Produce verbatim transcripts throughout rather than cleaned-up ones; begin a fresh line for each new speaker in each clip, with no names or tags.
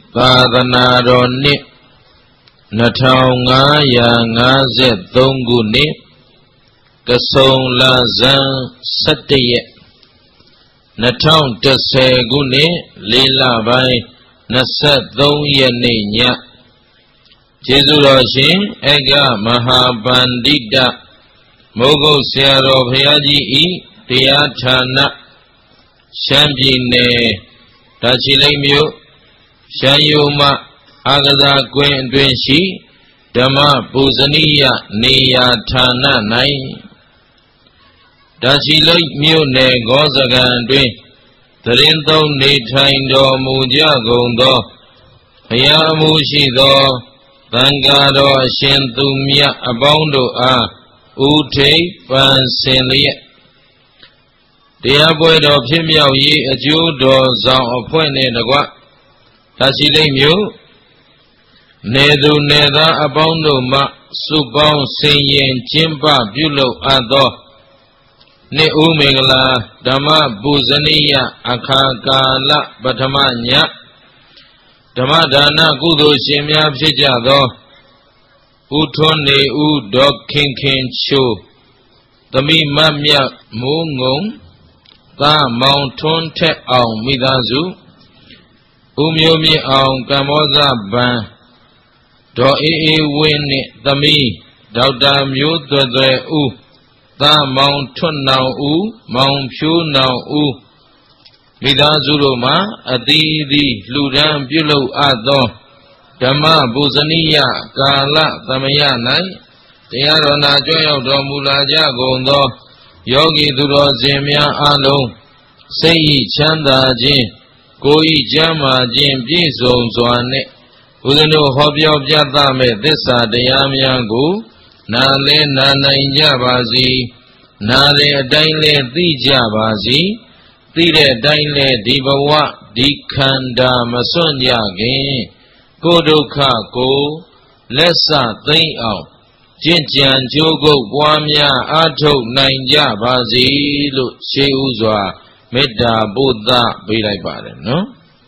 သာသနာတော်နှစ်နှစ်ထောင်ငါးရာငါးဆယ်သုံးခုနှစ်ကဆုံလဇန်ဆယ့်တစ်ရက်နှစ်ထောင်တစ်ဆယ်ခုနှစ်လေးလပိုင်းနှစ်ဆယ့်သုံးရက်နေ့ညကျေးဇူးတော်ရှင်ဧကမဟာပန္တိတမိုးကုတ်ဆရာတော်ဘုရားကြီးဤတရားဌာနရှမ်းပြည်နယ်တာချီလိတ်မြို့ရှမ်းယုံမအာကစားကွင်းအတွင်းရှိဓမ္မပူဇနိယနေရာဌာန၌တာချီလိတ်မြို့နယ်ဂောစကန်အတွင်းသရင်သုံးနေထိုင်တော်မူကြကုန်သောဘုရားမှုရှိသောသံဃာတော်အရှင်သူမြတ်အပေါင်းတို့အားဥထိပ်ပန်ဆင်လျက်တရားပွဲတော်ဖြစ်မြောက်ရေးအကျိုးတော်ဆောင်အဖွဲ့နှင့်တကွတာချီလိတ်မြို့နေသူနေသားအပေါင်းတို့မှစုပေါင်းဆင်ရင်ကျင်းပပြုလုပ်အပ်သောနှစ်ဦးမင်္ဂလာဓမ္မပူဇနိယအခါကာလပထမညဓမ္မဒါနကုသိုလ်ရှင်များဖြစ်ကြသောဦးထွန်းနေဦးဒေါခင်ခင်ချိုသမီးမမြတ်မိုးငုံသားမောင်ထွန်းထက်အောင်မိသားစုဦးမျိုးမြင့်အောင်ကမ္ဘောဇဗန်ဒေါ်အေးအေးဝင်းနှင့်သမီးဒေါက်တာမျိုးသွဲသွဲဦးသားမောင်ထွန်းနောင်ဦးမောင်ဖြိုးနောင်ဦးမိသားစုတို့မှာအသီးသီးလှူဒန်းပြုလုပ်အပ်သောဓမ္မပူဇနိယကာလသမယ၌တရားတော်နာကြွရောက်တော်မူလာကြကုန်သောယောဂီသူတော်စင်များအားလုံးစိတ်ဤချမ်းသာခြင်းကိုယ်ဤကျမ်းမာခြင်းပြည့်စုံစွာနှင့်ဦးဇင်းတို့ဟောပြောပြသမဲ့သစ္စာတရားများကိုနားလဲနာနိုင်ကြပါစေနားလဲအတိုင်းလဲသိကြပါစေသိတဲ့အတိုင်းလဲဒီဘဝဒီခန္ဓာမစွန့်ကြခင်ကိုယ်ဒုက္ခကိုလက်စသိမ့်အောင်ကျင့်ကြံကြိုးကုပ်ပွားများအားထုတ်နိုင်ကြပါစေလို့ရှေးဥစွာမေတ္တာပို့သပေးလိုက်ပါတယ်နော်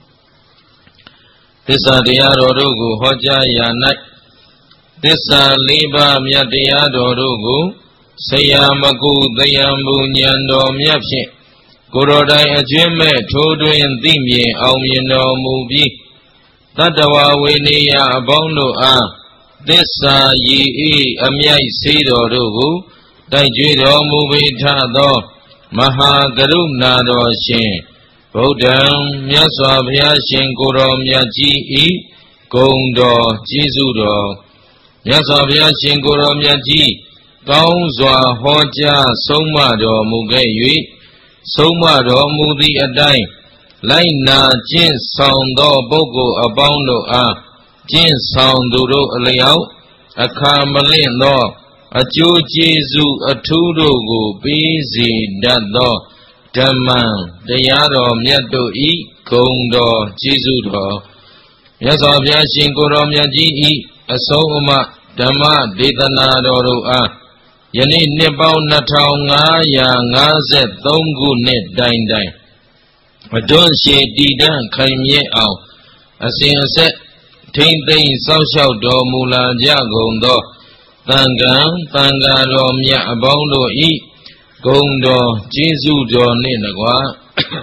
သစ္စာတရားတော်တို့ကိုဟောကြားရာ၌သစ္စာလေးပါးမြတ်တရားတော်တို့ကိုဆရာမကုသယံပူဉဏ်တော်မြတ်ဖြင့်ကိုယ်တော်တိုင်အကျွင့်မဲ့ထိုးတွင်သိမြင်အောင်မြင်တော်မူပြီးတတ္တဝဝေနေယအပေါင်းတို့အားသစ္စာရည်ဤအမြိုက်စေတော်တို့ကိုတိုက်ကြွတော်မူပေထသောမဟာကရုဏာတော်ရှင်ဗုဒ္ဓံမြတ်စွာဘုရားရှင်ကိုယ်တော်မြတ်ကြီးဤဂုဏ်တော်ကျေးဇူးတော်မြတ်စွာဘုရားရှင်ကိုယ်တော်မြတ်ကြီးကောင်းစွာဟောကြားဆုံးမတော်မူခဲ့၍ဆုံးမတော်မူသည့်အတိုင်းလိုက်နာကျင့်ဆောင်သောပုဂ္ဂိုလ်အပေါင်းတို့အားကျင့်ဆောင်သူတို့အလျောက်အခါမလင့်သောအကျိုးကျေးဇူးအထူးတို့ကိုပေးစေတတ်သောဓမ္မတရားတော်မြတ်တို့ဤဂုဏ်တော်ကျေးဇူးတော်မြတ်စွာဘုရားရှင်ကိုယ်တော်မြတ်ကြီးဤအဆုံးအမဓမ္မဒေသနာတော်တို့အားယနေ့နှစ်ပေါင်းနှစ်ထောင်ငါးရာငါးဆယ်သုံးခုနှစ်တိုင်တိုင်အတွန်းရှိတည်တံ့ခိုင်မြဲအောင်အစဉ်အဆက်ထိမ့်သိမ့်စောင့်ရှောက်တော်မူလာကြကုန်သောသံဃာသံဃာတော်မြတ်အပေါင်းတို့ဤဂုဏ်တော်ကျေးဇူးတော်နှင့်တကား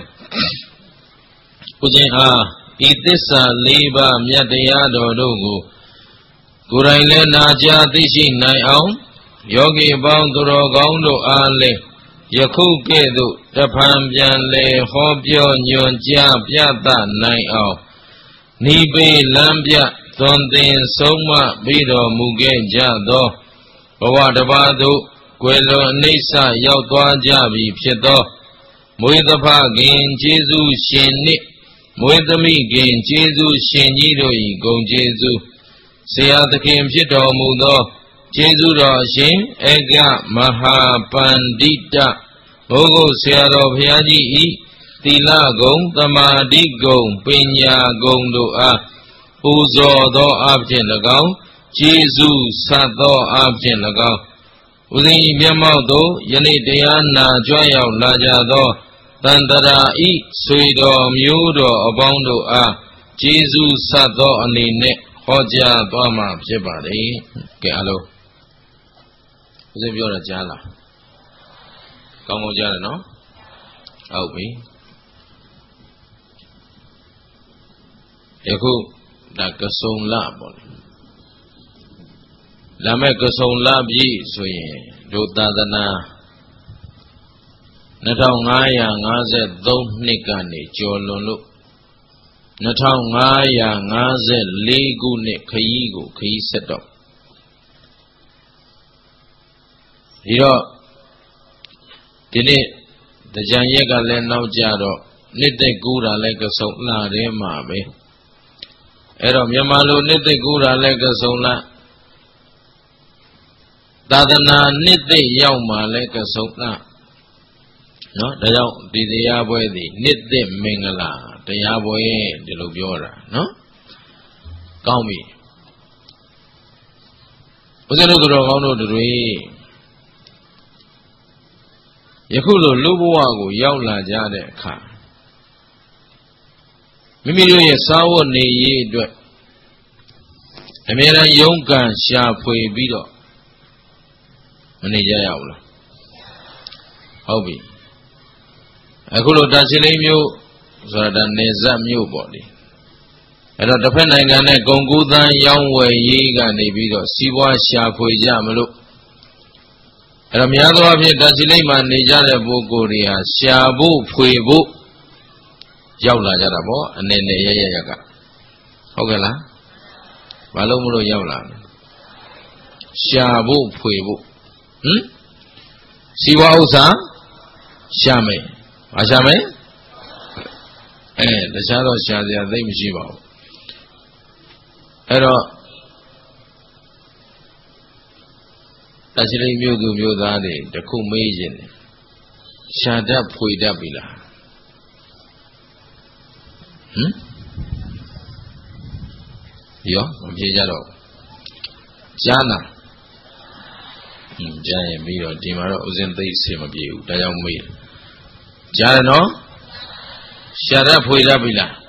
ဦးဇင်းအားဤသစ္စာလေးပါးမြတ်တရားတော်တို့ကိုကိုယ်တိုင်လည်းနာကြားသိရှိနိုင်အောင်ယောဂီအပေါင်းသူတော်ကောင်းတို့အားလည်းယခုကဲ့သို့တဖန်ပြန်လေဟောပြောညွှန်ကြားပြသနိုင်အောင်နိဗ္ဗေလမ်းပြသွန်သင်ဆုံးမပြီးတော်မူခဲ့ကြသောဘဝတစ်ပါးသို့ကွယ်လွန်အနိစ္စရောက်သွားကြပြီဖြစ်သောမွေးသဖခင်ကျေးဇူးရှင်နှင့်မွေးသမီးခင်ကျေးဇူးရှင်ကြီးတို့၏ဂုဏ်ကျေးဇူးဆရာသခင်ဖြစ်တော်မူသောကျေးဇူးတော်ရှင်ဧကမဟာပန္တိတဘုဂုတ်ဆရာတော်ဘုရားကြီးဤသီလဂုဏ်သမာဓိဂုဏ်ပညာဂုဏ်တို့အားပူဇော်သောအဖြစ်၎င်းကျေးဇူးဆတ်သောအဖြစ်၎င်းဦးဇင်းဤမျက်မှောက်သို့ယနေ့တရားနာကြွရောက်လာကြသောတန်တရာဤဆွေတော်မျိုးတော်အပေါင်းတို့အားကျေးဇူးဆက်သောအနေနဲ့ဟောကြားသွားမှာဖြစ်ပါတယ်ကဲအလုံးဦးဇင်းပြောတာကြားလားကောင်းကောင်းကြားတယ်နော်ဟုတ်ပြီယခုဒါကစုံလပေါ့လာမဲ့ကစုံလပြီဆိုရင်ဒုသာသနာနှစ်ထောင်ငါးရာငါးဆယ်သုံးနှစ်ကနေကျော်လွန်လို့နှစ်ထောင်ငါးရာငါးဆယ်လေးခုနှစ်ခရီးကိုခရီးဆက်တော့ဒီတော့ဒီနေ့တရားရက်ကလည်းနောက်ကြတော့နှစ်သက်ကူးတာလည်းကစုံလာတယ်မှာပဲအဲ့တော့မြန်မာလိုနှစ်သက်ကူးတာလည်းကစုံလာသာသနာနှစ်သက်ရောက်မှလည်းကစုံလာနော်ဒါကြောင့်ဒီတရားပွဲသည်နှစ်သက်မင်္ဂလာတရားပွဲဒီလိုပြောတာနော်ကောင်းပြီဘုရားတို့တော်ကောင်းတို့တွေယခုလိုလူဘဝကိုရောက်လာကြတဲ့အခါမိမိတို့ရဲ့စာဝတ်နေရေးအတွက်အမြဲတမ်းယုံကံရှာဖွေပြီးတော့မနေကြရဘူးလားဟုတ်ပြီအခုလိုတာချီလိန်မြို့ဆိုတာနေဇတ်မြို့ပေါ့လေအဲ့တော့တစ်ဖက်နိုင်ငံနဲ့ဂုံကူးသန်းရောင်းဝယ်ရေးကနေပြီးတော့စီးပွားရှာဖွေကြမလို့အဲ့တော့များသောအားဖြင့်တာချီလိန်မှာနေကြတဲ့ပုဂ္ဂိုလ်တွေဟာရှာဖို့ဖွေဖို့ရောက်လာကြတာပေါ့အနေနဲ့ရရရကဟုတ်ကဲ့လားဘာလို့မလို့ရောက်လာလဲရှာဖို့ဖွေဖို့ဟမ်စီးပွားဥစ္စာရှာမယ်ဘာရှာမယ်အဲတခြားတော့ရှာစရာသိမရှိပါဘူးအဲ့တော့တာချီလိန်မြို့သူမြို့သားတွေတခုမေးခြင်းတယ်ရှာတတ်ဖွေတတ်ပြီလားဟမ်ရောမပြေကြတော့ကြားလားဟင်းကြားရင်ပြီးတော့ဒီမှာတော့ဥစဉ်သိအစီမပြေဘူးဒါကြောင့်မေးကြားတယ်နော်ရှာတတ်ဖွေတတ်ပြီလား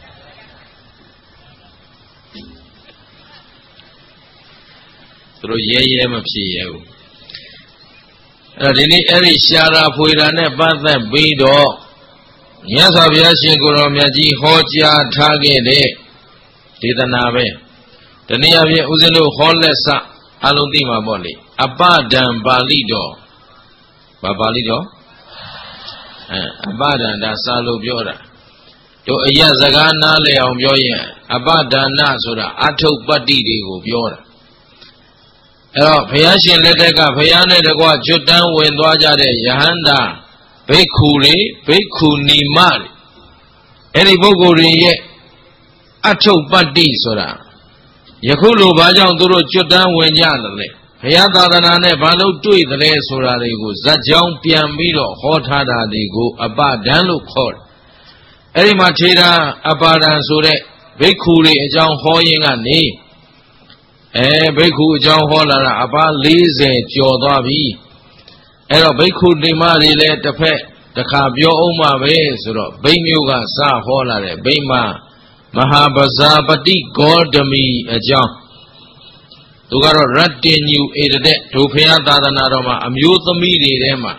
သူတို့ရဲရဲမဖြစ်ရဘူးအဲ့တော့ဒီနေ့အဲ့ဒီရှာတာဖွေတာနဲ့ပတ်သက်ပြီးတော့မြတ်စွာဘုရားရှင်ကိုယ်တော်မြတ်ကြီးဟောကြားထားခဲ့တဲ့ဒေသနာပဲတနည်းအားဖြင့်ဦးဇင်းတို့ဟောလက်စအလုံးသိမှာပေါ့လေအပဒံပါဠိတော်ဘာပါဠိတော်အဲအပဒံဒါစာလို့ပြောတာတို့အယစကားနားလည်အောင်ပြောရင်အပဒနာဆိုတာအထုပ္ပတ္တိတွေကိုပြောတာအဲ့တော့ဘုရားရှင်လက်ထက်ကဘုရားနဲ့တကွကျွတ်တန်းဝင်သွားကြတဲ့ယဟန္တာဘိက္ခုတွေဘိက္ခုနီမတွေအဲ့ဒီပုဂ္ဂိုလ်တွေရဲ့အထုပ္ပတ္တိဆိုတာယခုလိုဘာကြောင့်သူတို့ကျွတ်တန်းဝင်ကြတယ်လဲဘုရားသာသနာနဲ့ဘာလို့တွေ့တယ်ဆိုတာတွေကိုဇတ်ကြောင်းပြန်ပြီးတော့ဟောထားတာတွေကိုအပဒံလို့ခေါ်တယ်အဲ့ဒီမှာထေရအပါဒံဆိုတဲ့ဘိက္ခုတွေအကြောင်းဟောရင်းကနေအဲဘိက္ခုအကြောင်းဟောလာတာအပါလေးဆယ်ကျော်သွားပြီအဲ့တော့ဘိက္ခုနေမတွေလည်းတစ်ဖက်တစ်ခါပြောအောင်ပါပဲဆိုတော့ဘိမျိုးကစဟောလာတယ်ဘိမမဟာပဇာပတိဂေါတမီအကြောင်းသူကတော့ရတ္တညူဧတတဲ့ဒုဖယသာသနာတော်မှာအမျိုးသမီးတွေထဲမှာ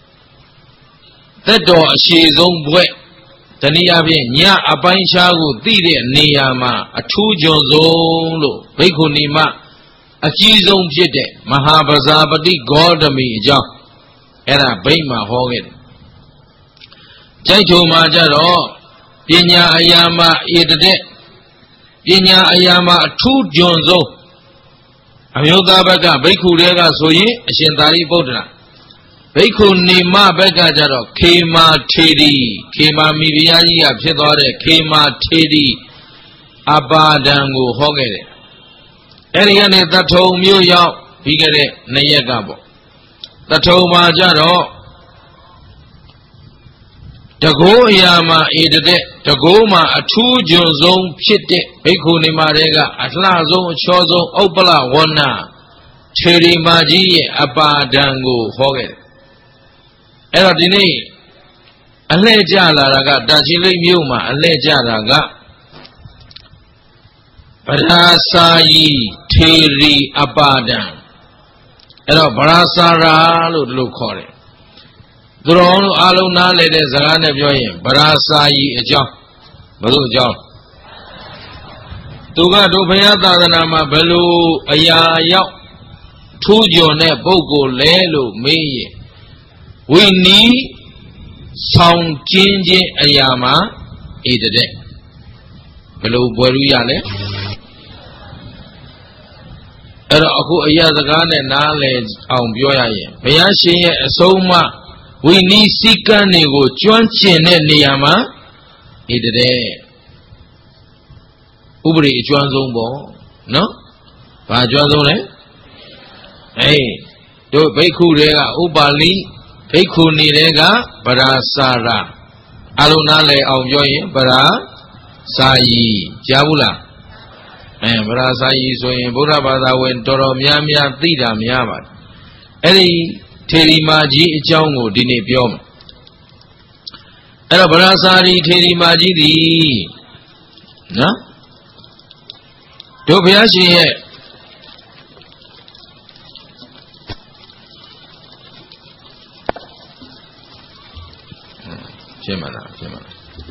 သက်တော်အရှိဆုံးဘွဲ့တနည်းအားဖြင့်ညအပိုင်းခြားကိုသိတဲ့နေရာမှာအထူးကျွန်းဆုံးလို့ဘိက္ခုနီမအကြီးဆုံးဖြစ်တဲ့မဟာပဇာပတိဂေါတမီအကြောင်းအဲ့ဒါဘိမှာဟောခဲ့တယ်ကြိုက်ထုံမှာကြတော့ပညာအရာမှာဧတတဲ့ပညာအရာမှာအထူးကျွန်းဆုံးအမျိုးသားဘက်ကဘိက္ခုတွေကဆိုရင်အရှင်သာရိပုတ္တရာဘိက္ခုနီမဘက်ကကြတော့ခေမာထေရီခေမာမိဖုရားကြီးကဖြစ်သွားတဲ့ခေမာထေရီအပါဒံကိုဟောခဲ့တယ်အဲ့ဒီကနေသထုံမြို့ရောက်ပြီးခဲ့တဲ့နှစ်ရက်ကပေါ့သထုံမှာကြတော့တကိုးအရာမှာဧတတဲ့တကိုးမှာအထူးကျွန်းဆုံးဖြစ်တဲ့ဘိက္ခုနီမတွေကအလှဆုံးအချောဆုံးဥပ္ပလဝဏ္ဏထေရီမကြီးရဲ့အပါဒံကိုဟောခဲ့တယ်အဲ့တော့ဒီနေ့အလှည့်ကျလာတာကတာချီလိတ်မြို့မှာအလှည့်ကျတာက Parasayi Theri Apadan. Ero Parasara Lukore. Drone Aluna Lede Zagane Joy, Parasayi Ejo. Balu Jo. Tuga Dupayata Nama Belu Ayayao. Tujone Bogo Lelo Meye. We need sound changing Ayama Ede. Hello, Boruyale. Era aku ayah segane knowledge ang bioya ye. Bayashi ye soma we ni sika nego chuan chin ne niyama idere. Ubri chuan zong bo, no? Ba chuan zong le? Hey, do bhikkhu rega ubali bhikkhu ni rega parasara. Aluna le ang bioye para Sayi, Javula. Eh, Parasayi, so in Buddha Bada went Toro Miamia, Thida Miama. Eli Terimaji, Jango, Dini Piom. Ela Parasari, Terimaji, the No? Topiashi. Chemana, Chemana.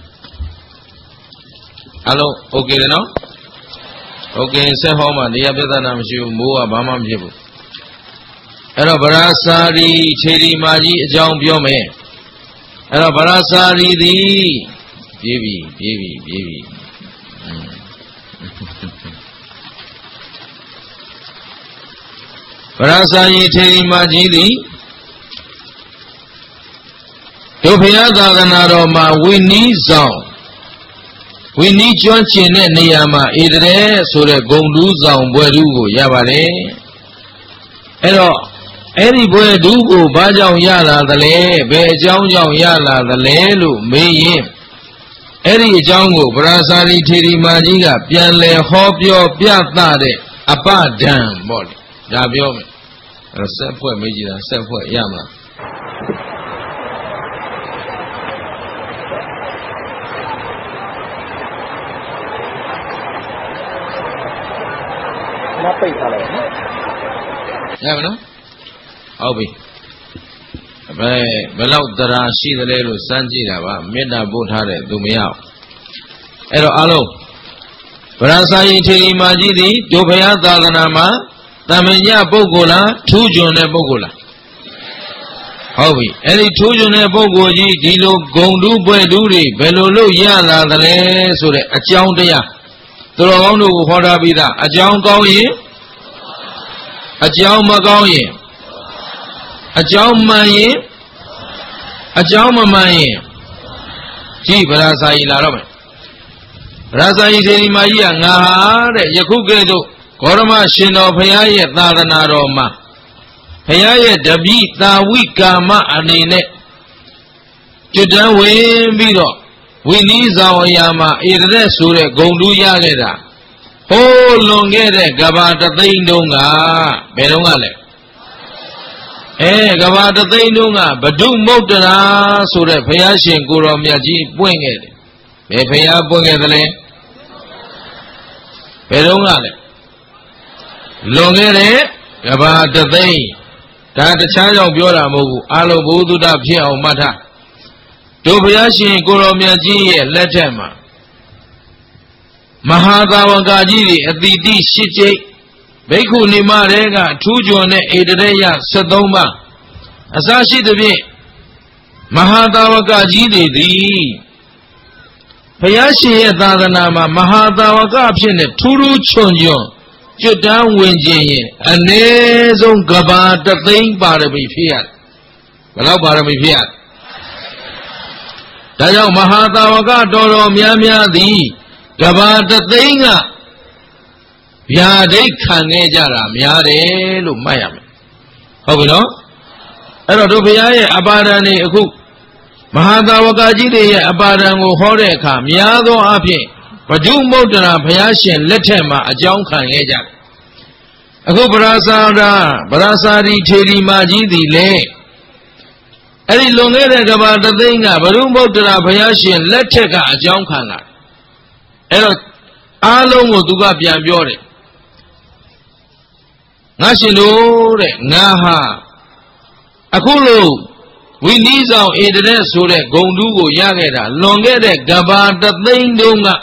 Hello, okay, no? Okay, say home and the Abedana Mishu, Mua, Bama Jibu. Ero Barasari, Cheri Maji, John Biome. Ero Barasari, the baby, baby, baby. Barasari, Cheri Maji, the Topia Ganaroma, we need zone. We need John Chine Niyama Idre Sure Gondu Zang Buedugo Yabare Ero Eri Buedugo Bajang Yala the Le Bejang Yala the Lelu Meyin Eri Jango Brasari Tiri Majiga Pianle Hopio Piatade Apa Dam Body Dabiome Sepue Majida Sepue Yama Yeah, no? Obi. Below the Rashi the Lelu Sanjira, Mida Butare, Dumiao. Ero Alo. Parasayi Tiri Majidi, Jopaya Daganama, Tamenya Bogola, two Jone Bogola. Obi. Any two Jone Bogoji, Dilo, Gondu Bueduri, Belolo Yala, the Le, so a Chaundaya. Torono Hodabida, a John Goyi. A Jao Magaye, a Jao Maye, a Jao Mamaye, G. Barasai Larame. Rasai Deli Maya, Nahare, Yakugedo, Korama Shino, Payaye, Nadanaroma, Payaye, Dabi, Tawika, Ma, Anine, Judan Wimbido, we need our Yama, Idresure, Gondu Yageda. Oh, longere Gabata Taindunga, Belongale. Eh, Gabata Taindunga, Badu Motana, Sure Payashin Gurom Yaji, Winged. Paya Bungedale Belongale. Longere Gabata Tay. That the child of Yola Mogu, Alo Budu da Pia o Mata. Tobiashi Gurom Yaji, Letema. Mahadavagajiri Aditi Shiche Beku Nimarega Tujone Edreya Sadoma Asashi the Be Mahadavagajiri the Payashi Dadanama Mahadavagapshin Turu Chonjo Judan Winji Anezon Gabata Thing Barabi Fiat Without Barabi Fiat Dayo Mahadavaga Doro Miamia the Gabata Thinga Yade Kanejara Miare Lu Mayam. How we know? Erodopia Abadani Aku Mahadavagaji Abadango Horeka Miado Api Padu Modana Payashin Letema a John Kaneja. Aku Barasara Barasari Teri Majidi Le Eri Longere Gabata Thinga Badu Modana Payashin Letega a John Kana. Ero အားလုံးကိုသူကပြန်ပြောတယ်ငါရှင်တို့တဲ့ငါဟာအခုလို့ဝိနည်းဆောင်ဧတရက်ဆိုတဲ့ဂုံတူးကိုရခဲ့တာလွန်ခဲ့တဲ့ကဘာတသိန်းတုန်းက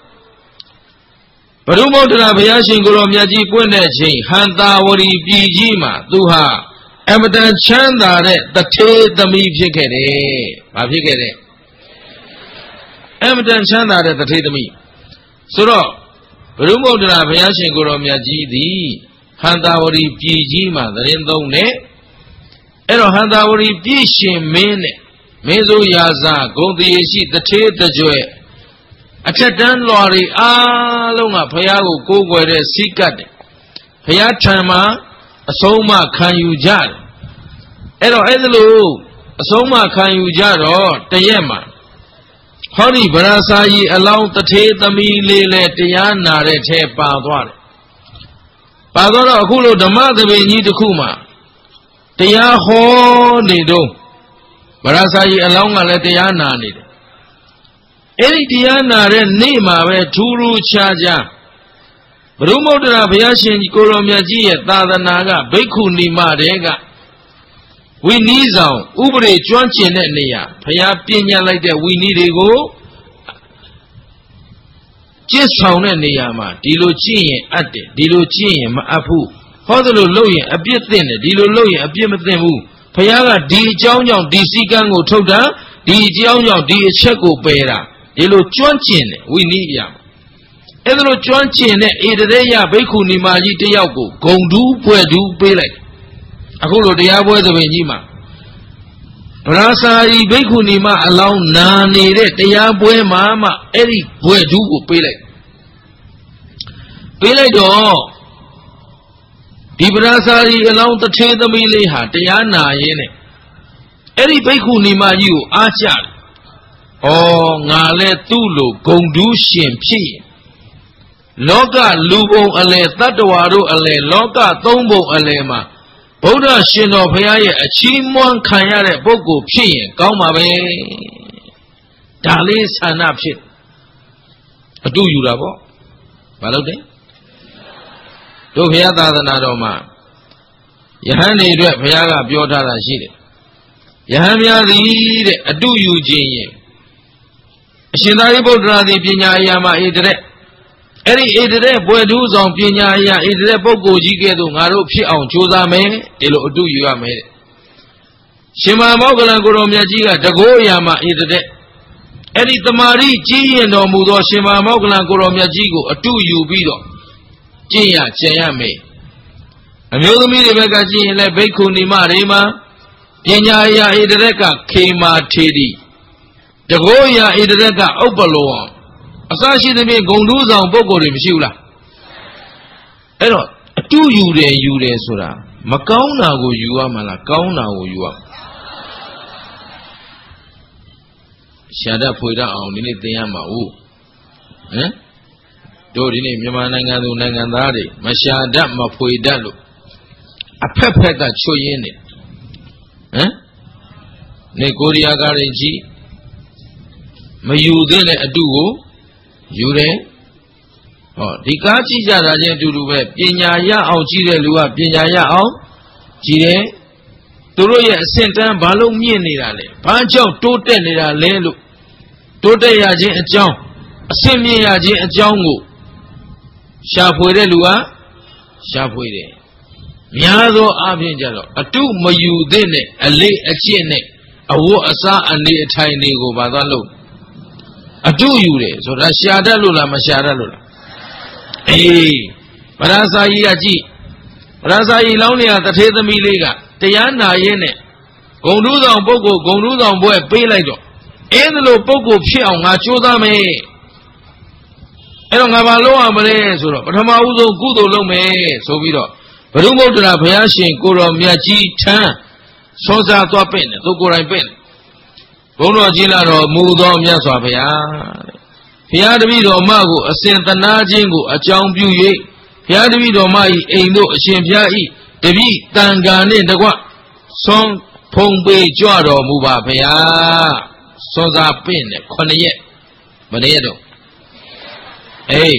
ဘုရုမုဒ္ဒရာဘုရားရှင်ကိုရောမြတ်ကြီးပွင့်တဲ့ချိန်ဟန္တာဝရီပြည်ကြီးမှာသူဟာအမတန်ချမ်းသာတဲ့တထေးသမီးဖြစ်ခဲ့တယ်။ဘာဖြစ်ခဲ့တဲ့။အမတန်ချမ်းသာတဲ့တထေးသမီးဆိုတော့ဘုရုမုဒ္ဒရာဘုရားရှင်ကိုရောမြတ်ကြီးသည်ဟန္တာဝရီပြည်ကြီးမှာသတင်းသုံးနဲ့အဲ့တော့ဟန္တာဝရီပြည်ရှင်မင်းနဲ့မင်းစိုးရာဇဂုံတရေရှိတထေးတကြွယ်အထက်တန်းလွာတွေအားလုံးကဘုရားကိုကိုးကွယ်တဲ့စိတ်ကတ်တယ်ဘုရားထံမှာအဆုံးအမခံယူကြတယ်အဲ့တော့အဲ့ဒါလို့အဆုံးအမခံယူကြတော့တရက်မှာဟောဒီဗရာစာကြီးအလောင်းတထေးသမီးလေးလည်းတရားနာတဲ့ထဲပါသွားတယ်ပါတော့အခုလိုဓမ္မသဘင်ကြီးတစ်ခုမှာတရားဟောနေတော့ဗရာစာကြီးအလောင်းကလည်းတရားနာနေတယ်အဲ့ဒီတရားနာတဲ့နေ့မှာပဲထူးထူးခြားခြားဘုရုမုဒ္ဒရာဘုရားရှင်ကိုရောမြတ်ကြီးရဲ့သာသနာကဘိက္ခုနီမတဲကဝိနည်းဆောင်ဥပဒေကျွမ်းကျင်တဲ့နေရာဘုရားပြညတ်လိုက်တဲ့ဝိနည်းတွေကိုကျင့်ဆောင်တဲ့နေရာမှာဒီလိုကျင့်ရင်အပ်တယ်ဒီလိုကျင့်ရင်မအပ်ဘူးဟောသလိုလုပ်ရင်အပြစ်သင့်တယ်ဒီလိုလုပ်ရင်အပြစ်မသင့်ဘူးဘုရားကဒီအကြောင်းကြောင့်ဒီစည်းကမ်းကိုထုတ်တာဒီအကြောင်းကြောင့်ဒီအချက်ကိုပယ်တာဒီလိုကျွမ်းကျင်တယ်ဝိနည်းပြအဲ့ဒါလိုကျွမ်းကျင်တဲ့ဧတရေယဘိက္ခုနီမကြီးတယောက်ကိုဂုံတူးပွဲတူးပေးလိုက်အခုလိုတရားပွဲသဘင်ကြီးမှာဗရာစာရီဘိက္ခုနီမအလောင်းနာနေတဲ့တရားပွဲမှာမှအဲ့ဒီပွဲတူးကိုပေးလိုက်ပေးလိုက်တော့ဒီဗရာစာရီအလောင်းတထေးသမီးလေးဟာတရားနာရင်းနဲ့အဲ့ဒီဘိက္ခုနီမကြီးကိုအားကျတယ်ဩငါလဲသူ့လိုဂုံတူးရှင်ဖြစ်ရင်လောကလူဘုံအလဲတတ္တဝါတို့အလဲလောကသုံးဘုံအလဲမှာဗုဒ္ဓရှင်တော်ဘုရားရဲ့အချီးမွမ်းခံရတဲ့ပုဂ္ဂိုလ်ဖြစ်ရင်ကောင်းပါပဲဒါလေးဆန္ဒဖြစ်အတူယူတာပေါ့မလုပ်တယ်တို့ဘုရားသာသနာတော်မှာယဟန်တွေအတွက်ဘုရားကပြောထားတာရှိတယ်ယဟန်များသည်တဲ့အတူယူခြင်းရင်အရှင်သာရိပုတ္တရာသည်ပညာအရာမှာဧတရက်အဲ့ဒီဧတရက်ဘွယ်ထူးဆောင်ပညာအရာဧတရက်ပုဂ္ဂိုလ်ကြီးကဲ့သို့ငါတို့ဖြစ်အောင်ကြိုးစားမယ်ဒီလိုအတူယူရမယ်တဲ့ရှင်မမောဂလန်ကိုရောမြတ်ကြီးကတကောအရာမှာဧတရက်အဲ့ဒီတမာရီကြီးရင်တော်မူသောရှင်မမောဂလန်ကိုရောမြတ်ကြီးကိုအတူယူပြီးတော့ကျင့်ရကျင့်ရမယ်အမျိုးသမီးတွေဘက်ကကျင့်ရင်လည်းဘိက္ခုနီမတွေမှာပညာအရာဧတရက်ကခေမာထေရီတကောအရာဧတရက်ကဥပ္ပလောဝံအစရှိသဖြင့်ဂုံတူးဆောင်ပုဂ္ဂိုလ်တွေမရှိဘူးလားအဲ့တော့အတူယူတယ်ယူတယ်ဆိုတာမကောင်းတာကိုယူရမှာလားကောင်းတာကိုယူရမှာရှာတတ်ဖွေတတ်အောင်ဒီနေ့သင်ရမှာဟုတ်ဟမ်တို့ဒီနေ့မြန်မာနိုင်ငံသူနိုင်ငံသားတွေမရှာတတ်မဖွေတတ်လို့အဖက်ဖက်ကချွတ်ရင်းနေဟမ်နေကိုရီးယားကားတွေကြီးမယူသင့်တဲ့အတူကိုယူတယ်ဟောဒီကားကြည့်ကြတာချင်းအတူတူပဲပညာရအောင်ကြည့်တဲ့လူကပညာရအောင်ကြည့်တယ်သူတို့ရဲ့အဆင့်တန်းဘာလို့မြင့်နေတာလဲဘာကြောင့်တိုးတက်နေတာလဲလို့တိုးတက်ရခြင်းအကြောင်းအဆင့်မြင့်ရခြင်းအကြောင်းကိုရှာဖွေတဲ့လူကရှာဖွေတယ်များသောအားဖြင့်ကြတော့အတုမယူသင့်တဲ့အလေးအကျင့်နဲ့အဝတ်အစားအနေအထိုင်တွေကိုဘာသာလို့အတုယူတယ်ဆိုတာရှာတတ်လို့လားမရှာတတ်လို့လားအေးဗရာစာကြီးကကြည့်ဗရာစာကြီးလောင်းနေရတထေးသမီးလေးကတရားနာရင်းနဲ့ဂုံတူးဆောင်ပုဂ္ဂိုလ်ဂုံတူးဆောင်ဘွဲပေးလိုက်တော့အဲဒါလိုပုဂ္ဂိုလ်ဖြစ်အောင်ငါကြိုးစားမယ်အဲ့တော့ငါဘာလုပ်ရမလဲဆိုတော့ပထမဦးဆုံးကုသိုလ်လုပ်မယ်ဆိုပြီးတော့ဘုရုမုဒ္ဒရာဘုရားရှင်ကိုတော်မြတ်ကြီးထံစောစားသွားပင့်တယ်သူကိုယ်တိုင်ပင့်တယ်ဘုန်းတော်ကြီးလာတော်မူသောမြတ်စွာဘုရားဘုရားတပည့်တော်မကိုအစဉ်သနာခြင်းကိုအကြောင်းပြု၍ဘုရားတပည့်တော်မ၏အိမ်သို့အရှင်ဘုရား၏တပည့်တန်ခါနှင့်တကွဆွန်ဖုံပေကြွတော်မူပါဘုရားစောစားပင့်တယ်ခုနှစ်ရက်မနေ့ရက်တော့အေး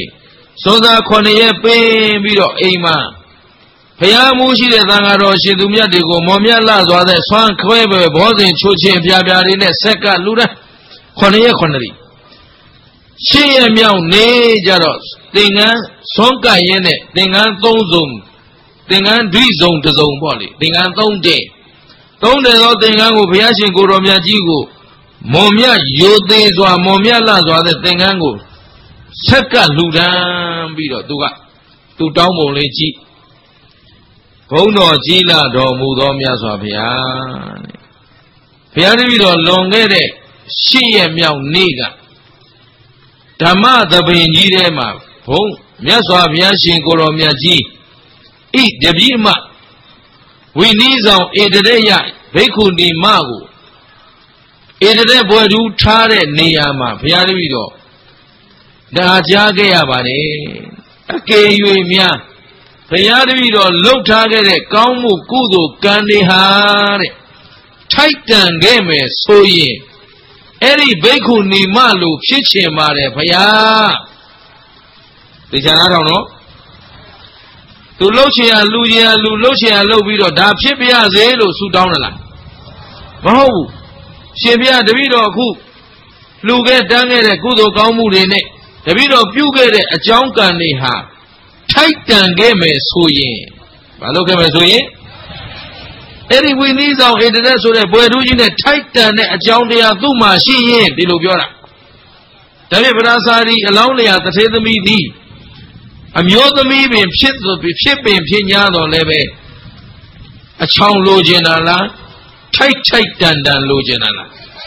စောသာခွန်ရဲ့ပင်းပြီးတော့အိမ်မှာဘုရားမှုရှိတဲ့သံဃာတော်ရှင်သူမြတ်တွေကိုမော်မြတ်လှစွာတဲ့ဆွမ်းခွဲပဲဘောဇင်ချိုးချင်းပြပြလေးနဲ့ဆက်ကလူတဲ့ခွန်ရဲ့ခွန်ရီရှင်းရမြောက်နေကြတော့သင်္ကန်းဆွမ်းကပ်ရင်းနဲ့သင်္ကန်းသုံးစုံသင်္ကန်းဒွိစုံတစ်စုံပေါ့လေသင်္ကန်းသုံးတဲ့သုံးတယ်သောသင်္ကန်းကိုဘုရားရှင်ကိုတော်မြတ်ကြီးကိုမော်မြတ်ရိုသေးစွာမော်မြတ်လှစွာတဲ့သင်္ကန်းကိုဆက်ကလူတန်းပြီးတော့သူကသူတောင်းပုံလေးကြည့်ဘုန်းတော်ကြီးလာတော်မူသောမြတ်စွာဘုရားတဲ့ဘုရားတပည့်တော်လွန်ခဲ့တဲ့ရှစ်ရက်မြောက်နေ့ကဓမ္မသဘင်ကြီးထဲမှာဘုန်းမြတ်စွာဘုရားရှင်ကိုတော်မြတ်ကြီးဤတပည့်မဝိနည်းဆောင်ဧတရေယဘိက္ခုနီမကိုဧတရေဘွယ်သူထားတဲ့နေရာမှာဘုရားတပည့်တော်ဒါကြားခဲ့ရပါတယ်အကယ်၍များဘုရားတပည့်တော်လှုပ်ထားခဲ့တဲ့ကောင်းမှုကုသိုလ်ကံတွေဟာတဲ့ထိုက်တန်ခဲ့မယ်ဆိုရင်အဲ့ဒီဘိက္ခုနီမလိုဖြစ်ချင်ပါတယ်ဘုရားသိချင်လားတော့နော်သူလှုပ်ချင်ရလူချင်ရလူလှုပ်ချင်ရလှုပ်ပြီးတော့ဒါဖြစ်ပြရစေလို့ဆုတောင်းတယ်လားမဟုတ်ဘူးရှင်ဘုရားတပည့်တော်အခုလူခဲ့တန်းခဲ့တဲ့ကုသိုလ်ကောင်းမှုတွေနဲ့တပည့်တော်ပြုခဲ့တဲ့အကြောင်းကံတွေဟာထိုက်တန်ခဲ့မယ်ဆိုရင်မလုပ်ခဲ့မယ်ဆိုရင်အဲ့ဒီဝိနည်းဆောင်ဧတရေဆိုတဲ့ဘွယ်သူကြီးနဲ့ထိုက်တန်တဲ့အကြောင်းတရားသူ့မှာရှိရင်ဒီလိုပြောတာဒါဖြင့်ဗရာစာရီအလောင်းလျာတထေသမီးသည်အမျိုးသမီးပင်ဖြစ်ဖြစ်ပင်ဖြစ်ညာတော်လည်းပဲအချောင်လိုချင်တာလားထိုက်ထိုက်တန်တန်လိုချင်တာလား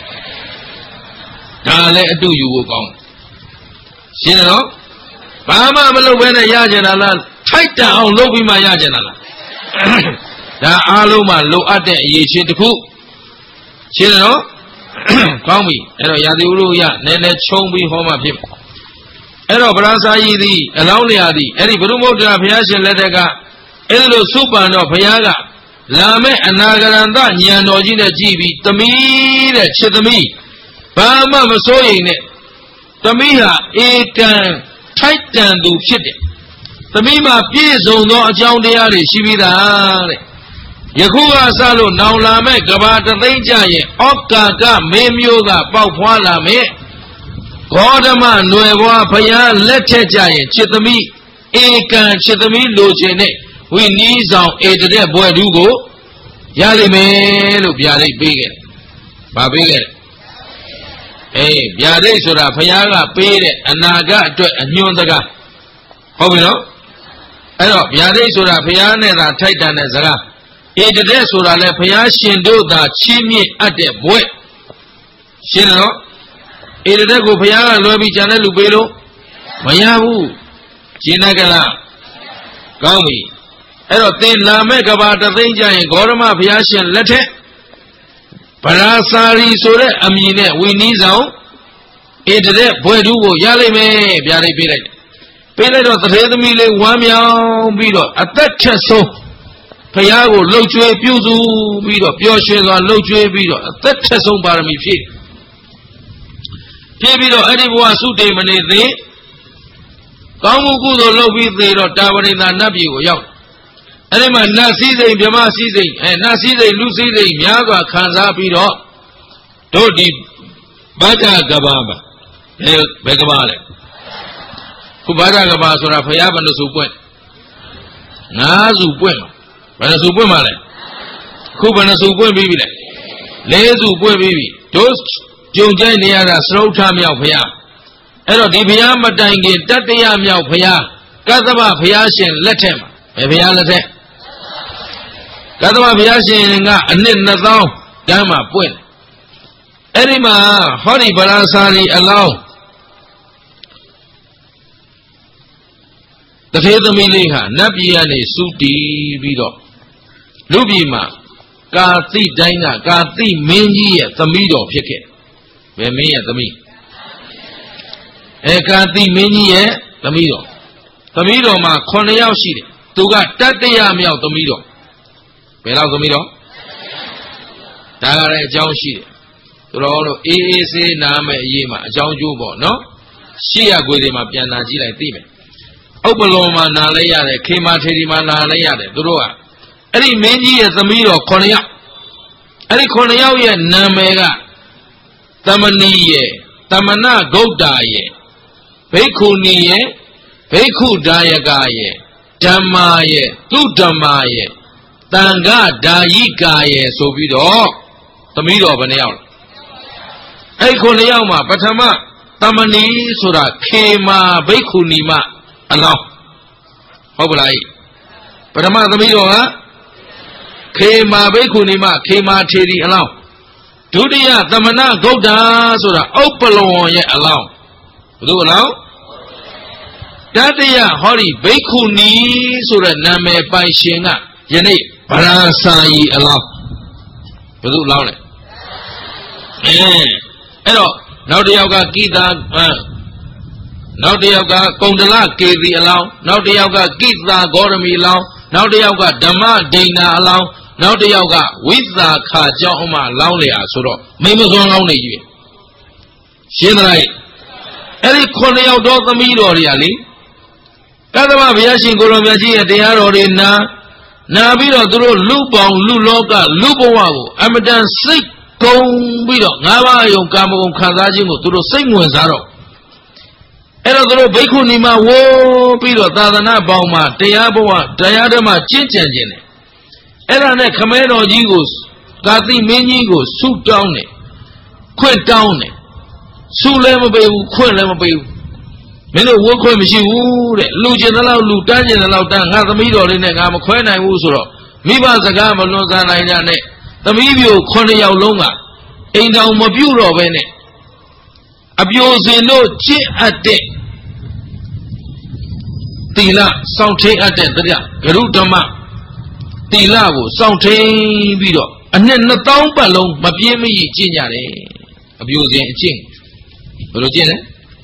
ဒါလည်းအတူယူဖို့ကောင်းရှင်းတော့ဘာမှမလုပ်ဘဲနဲ့ရကြတာလားထိုက်တန်အောင်လုပ်ပြီးမှရကြတာလားဒါအားလုံးမှလိုအပ်တဲ့အရေးချင်းတစ်ခုရှင်းတော့ကောင်းပြီအဲ့တော့ရာသီဥတုရနည်းနည်းခြုံပြီးဟောမှဖြစ်အဲ့တော့ဗရာစာကြီးသည်အလောင်းလျာသည်အဲ့ဒီဘုရုမုဒ္ဒရာဘုရားရှင်လက်ထက်ကအဲ့လိုစုပန်တော့ဘုရားကလာမဲ့အနာဂရန္တဉာဏ်တော်ကြီးနဲ့ကြည်ပြီးသမီးတဲ့ချစ်သမီးဘာမှမစိုးရိမ်နဲ့သမီးဟာဧကံထိုက်တန်သူဖြစ်တယ်သမီးမှာပြည့်စုံသောအကြောင်းတရားတွေရှိပြီးသားတဲ့ယခုကစလို့နောင်လာမဲ့ကဘာတသိန်းကြရင်ဩကာကမေမျိုးကပေါက်ဖွာလာမဲ့ဂေါတမຫນွယ်ဘွားဘုရားလက်ထက်ကြရင်ချစ်သမီးဧကံချစ်သမီးလိုချင်တဲ့ဝိနည်းဆောင်ဧတရေဘွယ်သူကိုရလိမ့်မယ်လို့ဗျာဒိတ်ပေးခဲ့တယ်။ဘာပေးခဲ့လဲ။အေးဗျာဒိတ်ဆိုတာဘုရားကပေးတဲ့အနာဂတ်အတွက်အညွှန်းစကားဟုတ်ပြီနော်။အဲ့တော့ဗျာဒိတ်ဆိုတာဘုရားနဲ့သာထိုက်တန်တဲ့စကားဧတရေဆိုတာလည်းဘုရားရှင်တို့သာချီးမြှင့်အပ်တဲ့ဘွဲ့ရှင်းနော်ဧတရေကိုဘုရားကလွယ်ပြီးကြံတဲ့လူပေးလို့မရဘူးရှင်းတယ်ကလားကောင်းပြီအဲ့တော့သင်လာမဲ့ကဘာတသိန်းကြရင်ဂေါရမဘုရားရှင်လက်ထက်ဗရာစာရီဆိုတဲ့အမည်နဲ့ဝိနည်းဆောင်ဧတရေဘွယ်သူကိုရလိမ့်မယ်ဗျာဒိတ်ပေးလိုက်ပေးလိုက်တော့တထေသမီးလေးဝမ်းမြောင်ပြီးတော့အသက်ထက်ဆုံးဘုရားကိုလှုပ်ကြွေးပြုစုပြီးတော့ပျော်ရွှင်စွာလှုပ်ကြွေးပြီးတော့အသက်ထက်ဆုံးပါရမီဖြည့်ဖြည့်ပြီးတော့အဲ့ဒီဘဝသုတေမနေသေးကောင်းမှုကုသိုလ်လုပ်ပြီးသေးတော့တာဝရိန္ဒနတ်ပြည်ကိုရောက်အဲ့ဒီမှာနတ်စည်းစိမ်ဗြဟ္မစည်းစိမ်အဲနတ်စည်းစိမ်လူစည်းစိမ်များစွာခံစားပြီးတော့တို့ဒီဗဒ္ဒကဘာမှာဘယ်ဘယ်ကဘာလဲခုဗဒ္ဒကဘာဆိုတာဘုရားဘယ်နှစုပွင့်ငါးစုပွင့်မှာဘယ်နှစုပွင့်မှာလဲခုဘယ်နှစုပွင့်ပြီးပြီလဲလေးစုပွင့်ပြီးပြီတို့ကြုံကြိုက်နေရတာသရုတ်ထမြောက်ဘုရားအဲ့တော့ဒီဘုရားမတိုင်ခင်တတ္တရမြောက်ဘုရားကသဗ္ဗဘုရားရှင်လက်ထက်မှာဘယ်ဘုရားလက်ထက်ကသဗ္ဗဘုရားရှင်ကအနှစ်နှစ်သောင်းတန်းမှာပွင့်အဲ့ဒီမှာဟောဒီဗလာစာရီအလောင်းတထေသမီးလေးဟာနတ်ပြည်ကနေစူတီပြီးတော့လူပြည်မှာကာသိတိုင်းကကာသိမင်းကြီးရဲ့သမီးတော်ဖြစ်ခဲ့ဘယ်မင်းရဲ့သမီးအဲကာသိမင်းကြီးရဲ့သမီးတော်သမီးတော်မှာခုနှစ်ယောက်ရှိတယ်သူကတတ္တရမြောက်သမီးတော်ဘယ်လောက်သမီးတော်ဒါကလည်းအကြောင်းရှိတယ်သူတော်တို့အေးအေးဆေးနားမဲ့အရေးမှာအကြောင်းကျိုးပေါ့နော်ရှေ့ရကိုယ်တွေမှာပြန်လာကြည့်လိုက်သိမယ် Upaloma Nalayade, Kimatirima Nalayade, Durua. Any Menji as a meal of Konya. Any Konya Namega Tamaniye, Tamana Godaye, Pekuniye, Peku Dayagaye, Damaye, Tudamaye, Tanga Dayikaye, so be the middle of an hour. Ekoniyama, Patama, Tamani Sura, Kema, Bekunima, Allah. How will I? Patama the middle, huh? Kema, Bekunima, Kema Teddy, Allah. Tudia, Tamana, Goda, Sura, Opalon, yet allow. Do allow? Tadia, Hori, Bekuni, Sura, Name, by Shinga, Yene, Parasai, Allah. Do allow it. Hello, now the Yoga Gita, now the Yoga Kondala Kiri allow, now the Yoga Gita Gorami allow, now the Yoga Dama Dana allow, now the Yoga with the Kajoma Laulia Suro, Mimazon only. Shinrai Eric Cornell does the meal or really. Kadama Viashin Goromaji at the Arorina, Nabiro Duro Lupon, Luloka, Lupowago, Amadan Sick. Kong Bido, Nava Yokamo Kazajimo to the same one Zaro. Erodoro Bekunima, Wo Bido, Tadana Bauma, Teaboa, Diadema, Chinchin. Erane Camero Jigos, Gati Minigos, Suit down it, Quit down it, Sulema Bay, Quilema Bay. Many work with you, Lujan allow Lutan allow Dan, has a middle in the Gama Quena Usuro. Miba Zagama Lozana. The Mibio Cornea Longa, ain't now my bureau of any. Abuse no chi at day. Tila, Saute at the Garutama. Tila, Saute Bido, and then the town balloon, Mapiemi Gignare. Abusing Ching. Rogene?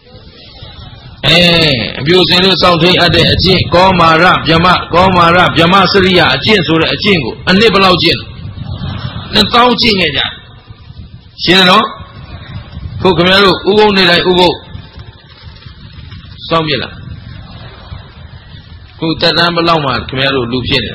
Eh, abusing no Saute at the Jing, Goma Rap, Yama, Goma Rap, Yama Seria, a Jins or a Jingo, and Nibalo Jin. The town ching it. She know who come out, Ugo, Nila, Ugo Somila. Who that number Loma, Camero, Lupin.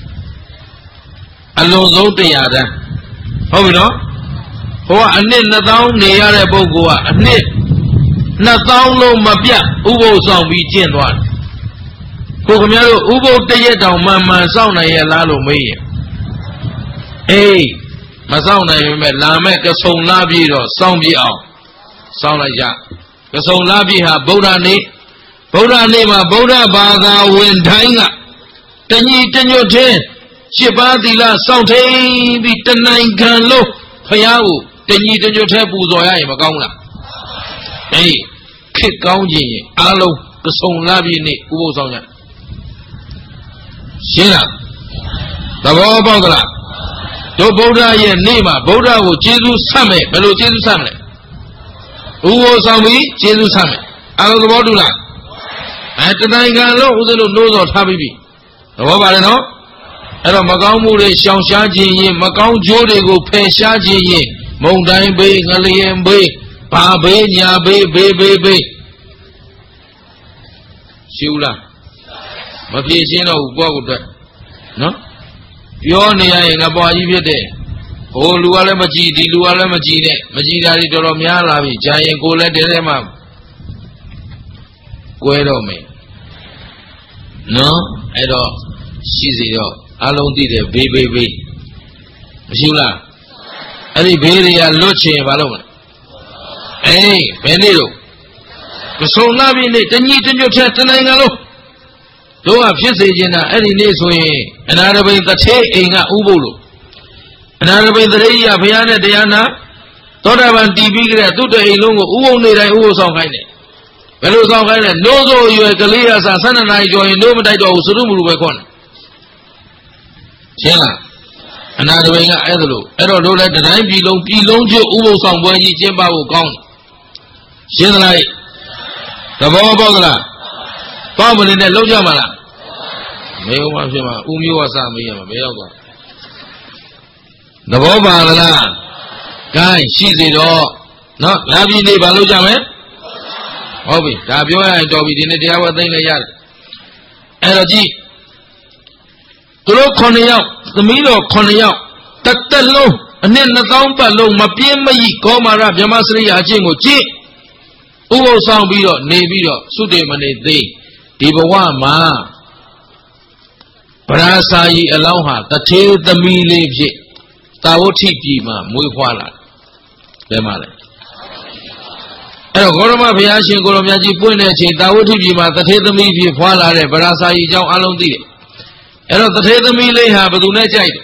Alonso de Yada. How we know? Who are knit the town near Bogoa, a knit. Not down low Mapia, Ugo song be Jin one. Who come out, Ugo de Yada, Mamma, Sound, I allow me. Hey, Mazona, Lamek, a song labi or song be out. Sound like that. The song labi ha Boda ne, Boda nema, Boda Baga, when dying up. Then you turn your ten. Shibadila, Sound hey, be the nine can low. Payao, then you turn your tables or I am a gona. Hey, kick gouging, alo, the song labi ne, who was on that. Shina, the Bogala. Do Boda ye Nema, Boda will Jesus Summit, Melo Jesus Summit. Who was on me? Jesus Summit. Out of the Bodula. At the Nanga Low, the nose of Habibi. The Wabarano? At a Magamu, Shang Shaji, Macau Jodi go pay Shaji, Mondain Bay, Galian Bay, Pa Bay, Ya Bay, Bay, Bay, Bay. Shula. Mafia, what would that? No? Pionia in a boy, you did. Oh, Luala Maji, Luala Majine, Majida Doromia, Giant Gola de Rema. Guero me. No, at all. She's it all. Alone did a baby baby. Shula. Any baby, a loche, Balona. Hey, Benito. The soul loving it, and you did your chat and I know. Do a Fisina, any names way, and Arabic the Tay in a Ubulu. And Arabic the Ray of Yana Diana, thought I want T V to the Ilungo, who only I was on Hine. But it was on Hine, no, though you are Galias, and son and I joined no, but I do Surumu Wekon. Shella, and Arabic Edlu, I don't know that the nine below, below you, Ubo song when you jump out of gone. Shella, the Bobogla. Family in the Lojamala. Mayo Umi was a Mayo. The Boba, Guy, she's it all. Not Labi de Balojame? Hobby, Tabio and Dobby didn't have a thing a yard. energy သူတို့ခုနှစ်ယောက်သမီးတော်ခုနှစ်ယောက်တစ်သက်လုံးအနှစ်နှစ်သောင်းပတ်လုံးမပြင်းမရိကောမာရဗြဟ္မစရိယာအချင်းကိုကြည့်ဥပုသ်ဆောင်ပြီးတော့နေပြီးတော့သုတေမနေသေးဒီဘဝမှာပရာစာယီအလောင်းဟာတထေသမီးလေးဖြစ်တာဝတိပြည်မှာမွေးဖွားလာတယ်မှာလဲအဲ့တော့ဂေါရမဘုရားရှင်ကိုရောမြတ်ကြီးပွင့်တဲ့အချိန်တာဝတိပြည်မှာတထေသမီးဖြစ်ဖွားလာတဲ့ပရာစာယီအကြောင်းအလုံးသိတယ်အဲ့တော့တထေသမီးလေးဟာဘယ်သူနဲ့ကြိုက်တယ်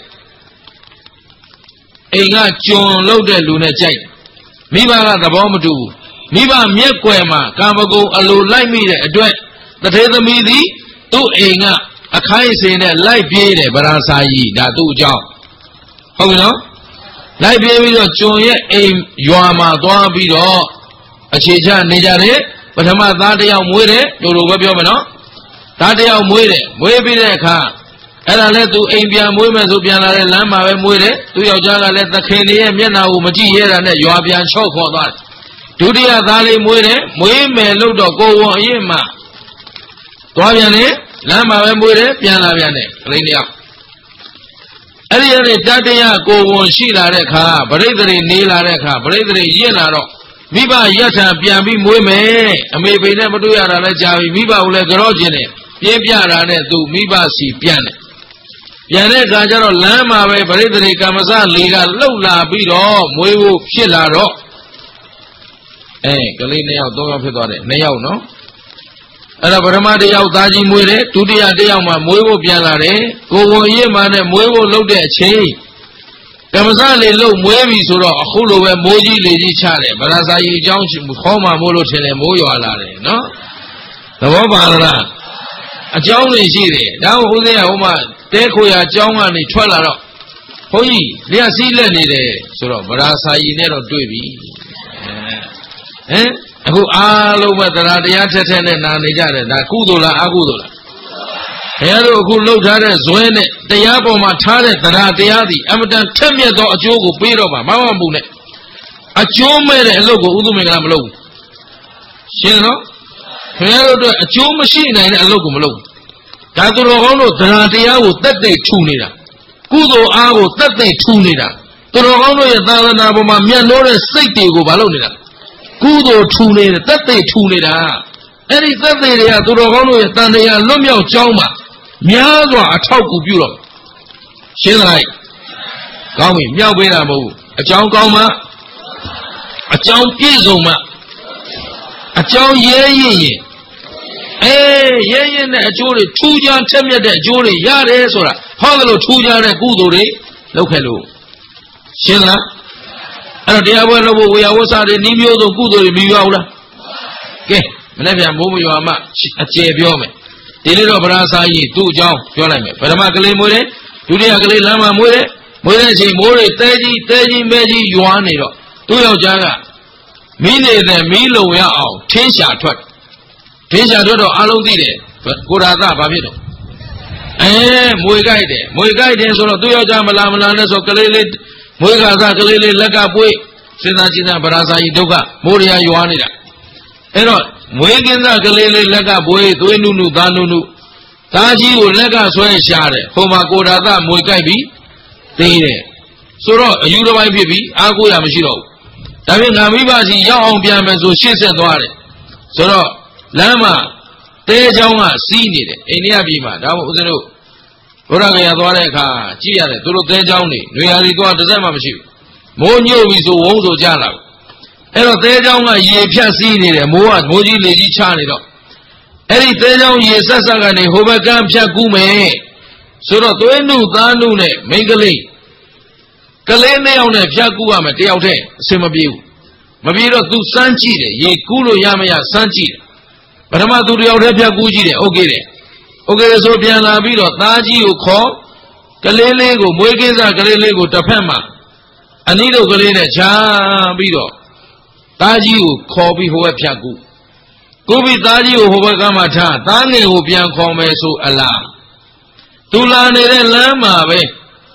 အိမ်ကကျွန်လုပ်တဲ့လူနဲ့ကြိုက်တယ်မိဘကသဘောမတူဘူးမိဘမျက်ကွယ်မှာကာမဂုဏ်အလိုလိုက်မိတဲ့အတွက်တထေသမီးသည်သူ့အိမ်ကအခိုင်းအစင်နဲ့လိုက်ပြေးတယ်ပရာစာယီဒါသူ့အကြောင်းဟုတ်ပြီနော်လိုက်ပြေးပြီးတော့ကျွန်ရဲ့အိမ်ရွာမှာသွားပြီးတော့အခြေချနေကြတယ်ပထမသားတစ်ယောက်မွေးတယ်တို့လိုပဲပြောမယ်နော်သားတစ်ယောက်မွေးတယ်မွေးပြီးတဲ့အခါအဲ့ဒါလည်းသူအိမ်ပြန်မွေးမယ်ဆိုပြန်လာတဲ့လမ်းမှာပဲမွေးတယ်သူယောက်ျားကလည်းသခင်ရဲ့မျက်နှာကိုမကြည့်ရတာနဲ့ရွာပြန်ချော့ခေါ်သွားတယ်ဒုတိယသားလေးမွေးတယ်မွေးမယ်လို့တော့ကိုဝန်အရင်မှသွားပြန်တယ်လမ်းမှာပဲမွေးတယ်ပြန်လာပြန်တယ်ကလေးတယောက်အဲ့ဒီအဲ့ဒီတတရကိုဝန်ရှိလာတဲ့အခါပရိသေတွေနေလာတဲ့အခါပရိသေတွေရင့်လာတော့မိဘရထံပြန်ပြီးမွေးမယ်အမေဖေနဲ့မတွေ့ရတာလည်းကြာပြီမိဘကိုလည်းကြော့ကျင်တယ်ပြင်းပြတာနဲ့သူမိဘစီပြန်တယ်ပြန်တဲ့အခါကျတော့လမ်းမှာပဲပရိသေတွေကမ္မစလေးကလှုပ်လာပြီးတော့မွေးဖို့ဖြစ်လာတော့အဲကလေးနှစ်ယောက်သုံးယောက်ဖြစ်သွားတယ်နှစ်ယောက်နော်အဲ့တော့ပထမတစ်ယောက်သားကြီးမွေးတယ်ဒုတိယတစ်ယောက်မှမွေးဖို့ပြန်လာတယ်ကိုဝန်ရစ်မှနဲ့မွေးဖို့လှုပ်တဲ့အချိန်ကမ္မစလေးလှုပ်မွေးပြီဆိုတော့အခုလိုပဲမိုးကြီးလေကြီးချတယ်ဗလာစာကြီးအကြောင်းခေါင်းမှမိုးလို့ထင်တယ်မိုးရွာလာတယ်နော်သဘောပါလားအကြောင်းတွေရှိတယ်ဒါကိုဦးဇင်းကဟိုမှာတဲခိုရာအကြောင်းကနေထွက်လာတော့ဘုန်းကြီးလျှက်စီးလက်နေတယ်ဆိုတော့ဗလာစာကြီးနဲ့တော့တွေ့ပြီဟမ်အခုအားလုံးပဲတရားတရားထက်ထက်နဲ့နာနေကြတယ်ဒါကုသိုလ်လားအကုသိုလ်လားဘုရားတို့အခုလှုပ်ထားတဲ့ဇွဲနဲ့တရားပေါ်မှာထားတဲ့တရားတရားသည်အမတန်ထက်မြက်သောအကျိုးကိုပေးတော့မှာမမမှုနဲ့အကျိုးမဲ့တဲ့အလုပ်ကိုဥဒုမင်္ဂလာမလုပ်ဘူးရှင်းနော်ဘုရားတို့အတွက်အကျိုးမရှိနိုင်တဲ့အလုပ်ကိုမလုပ်ဘူးဒါသူတော်ကောင်းတို့တရားတရားကိုတက်တိတ်ထူနေတာကုသိုလ်အားကိုတက်တိတ်ထူနေတာသူတော်ကောင်းတို့ရဲ့သာသနာပေါ်မှာမြတ်လို့တဲ့စိတ်တွေကိုမလုပ်နေတာကုသိုလ်ထူနေတယ်တက်သိထူနေတာအဲ့ဒီတက်သိတွေကသူတော်ကောင်းတို့ရဲ့တန်တရားလွတ်မြောက်ကြောင်းမှာများစွာအထောက်ကူပြုတော့ရှင်းလိုက်ကောင်းပြီမြောက်ပေးတာမဟုတ်ဘူးအကြောင်းကောင်းမှအကြောင်းပြည့်စုံမှအကြောင်းရဲရင်ရင်အေးရဲရင်တဲ့အကျိုးတွေထူးခြားထက်မြက်တဲ့အကျိုးတွေရတယ်ဆိုတာဟောတယ်လို့ထူးခြားတဲ့ကုသိုလ်တွေလုပ်ခဲ့လို့ရှင်းလားအဲ့တော့တရားပွဲလုပ်ဖို့ဝေယဝဆတွေနှီးမျိုးစုံကုသိုလ်တွေမယူရဘူးလားကဲမနေ့ပြန်မိုးမရွာမှအကျယ်ပြောမယ်ဒီနေ့တော့ဗရာစာကြီးသူ့အကြောင်းပြောလိုက်မယ်ပထမကလေးမွေးတယ်ဒုတိယကလေးလမ်းမှာမွေးတယ်မွေးတဲ့အချိန်မိုးတွေတဲကြီးတဲကြီးမဲကြီးရွာနေတော့သူ့ယောက်ျားကမီးနေတဲ့မီးလုံရအောင်ထင်းရှာထွက်ထင်းရှာထွက်တော့အလုံးသိတယ်ကိုရာသဘာဖြစ်တော့အဲမွေကြိုက်တယ်မွေကြိုက်တယ်ဆိုတော့သူ့ယောက်ျားမလာမလာနဲ့ဆိုကလေးလေးမွေးကာသကလေးလေးလက်ကပွေးစဉ်းစားကြည့်တာဗရာစာကြီးဒုက္ခမိုးရရွာနေတာအဲ့တော့မွေးကင်းသားကလေးလေးလက်ကပွေးသွေးနုနုသားနုနုသားကြီးကိုလက်ကဆွဲရှာတယ်ဟိုမှာကိုရာသမွေကြိုက်ပြီးသေးတယ်ဆိုတော့အယူတစ်ပိုင်းဖြစ်ပြီးအားကိုးရမရှိတော့ဘူးဒါဖြင့်ငါမိဘစီရောက်အောင်ပြန်မယ်ဆိုရှင်းဆက်သွားတယ်ဆိုတော့လမ်းမှာတဲချောင်းကစီးနေတယ်အိန္ဒိယပြည်မှာဒါမှမဟုတ်ဦးဇင်းတို့ဘုရားကရသွားတဲ့အခါကြည့်ရတယ်သူတို့သဲချောင်းနေနေရာတွေတော့တစ်စက်မှမရှိဘူးမိုးညို့ပြီဆိုဝုန်းဆိုကြလာအဲ့တော့သဲချောင်းကရေဖြတ်စီးနေတယ်မိုးကမိုးကြီးလေကြီးချနေတော့အဲ့ဒီသဲချောင်းရေဆက်ဆက်ကနေဟိုဘက်ကမ်းဖြတ်ကူးမယ်ဆိုတော့သွေးနုသားနုနဲ့မိန်းကလေးကလေးနှစ်ယောက်နဲ့ဖြတ်ကူးရမယ်တယောက်တည်းအဆင်မပြေဘူးမပြေတော့သူစမ်းကြည့်တယ်ရေကူးလို့ရမရစမ်းကြည့်တယ်ပထမသူတယောက်တည်းဖြတ်ကူးကြည့်တယ်โอเคတယ်โอเคဆိုပြန်လာပြီးတော့သားကြီးကိုခေါ်ကလေးလေးကိုမွေးကင်းစားကလေးလေးကိုတစ်ဖက်မှာအနည်းတို့ကလေးနဲ့ချာပြီးတော့သားကြီးကိုခေါ်ပြီးဟိုဘက်ဖြတ်ကူကိုပြီးသားကြီးကိုဟိုဘက်ကမှထားသားငယ်ကိုပြန်ခေါ်မယ်ဆိုအလားသူလာနေတဲ့လမ်းမှာပဲ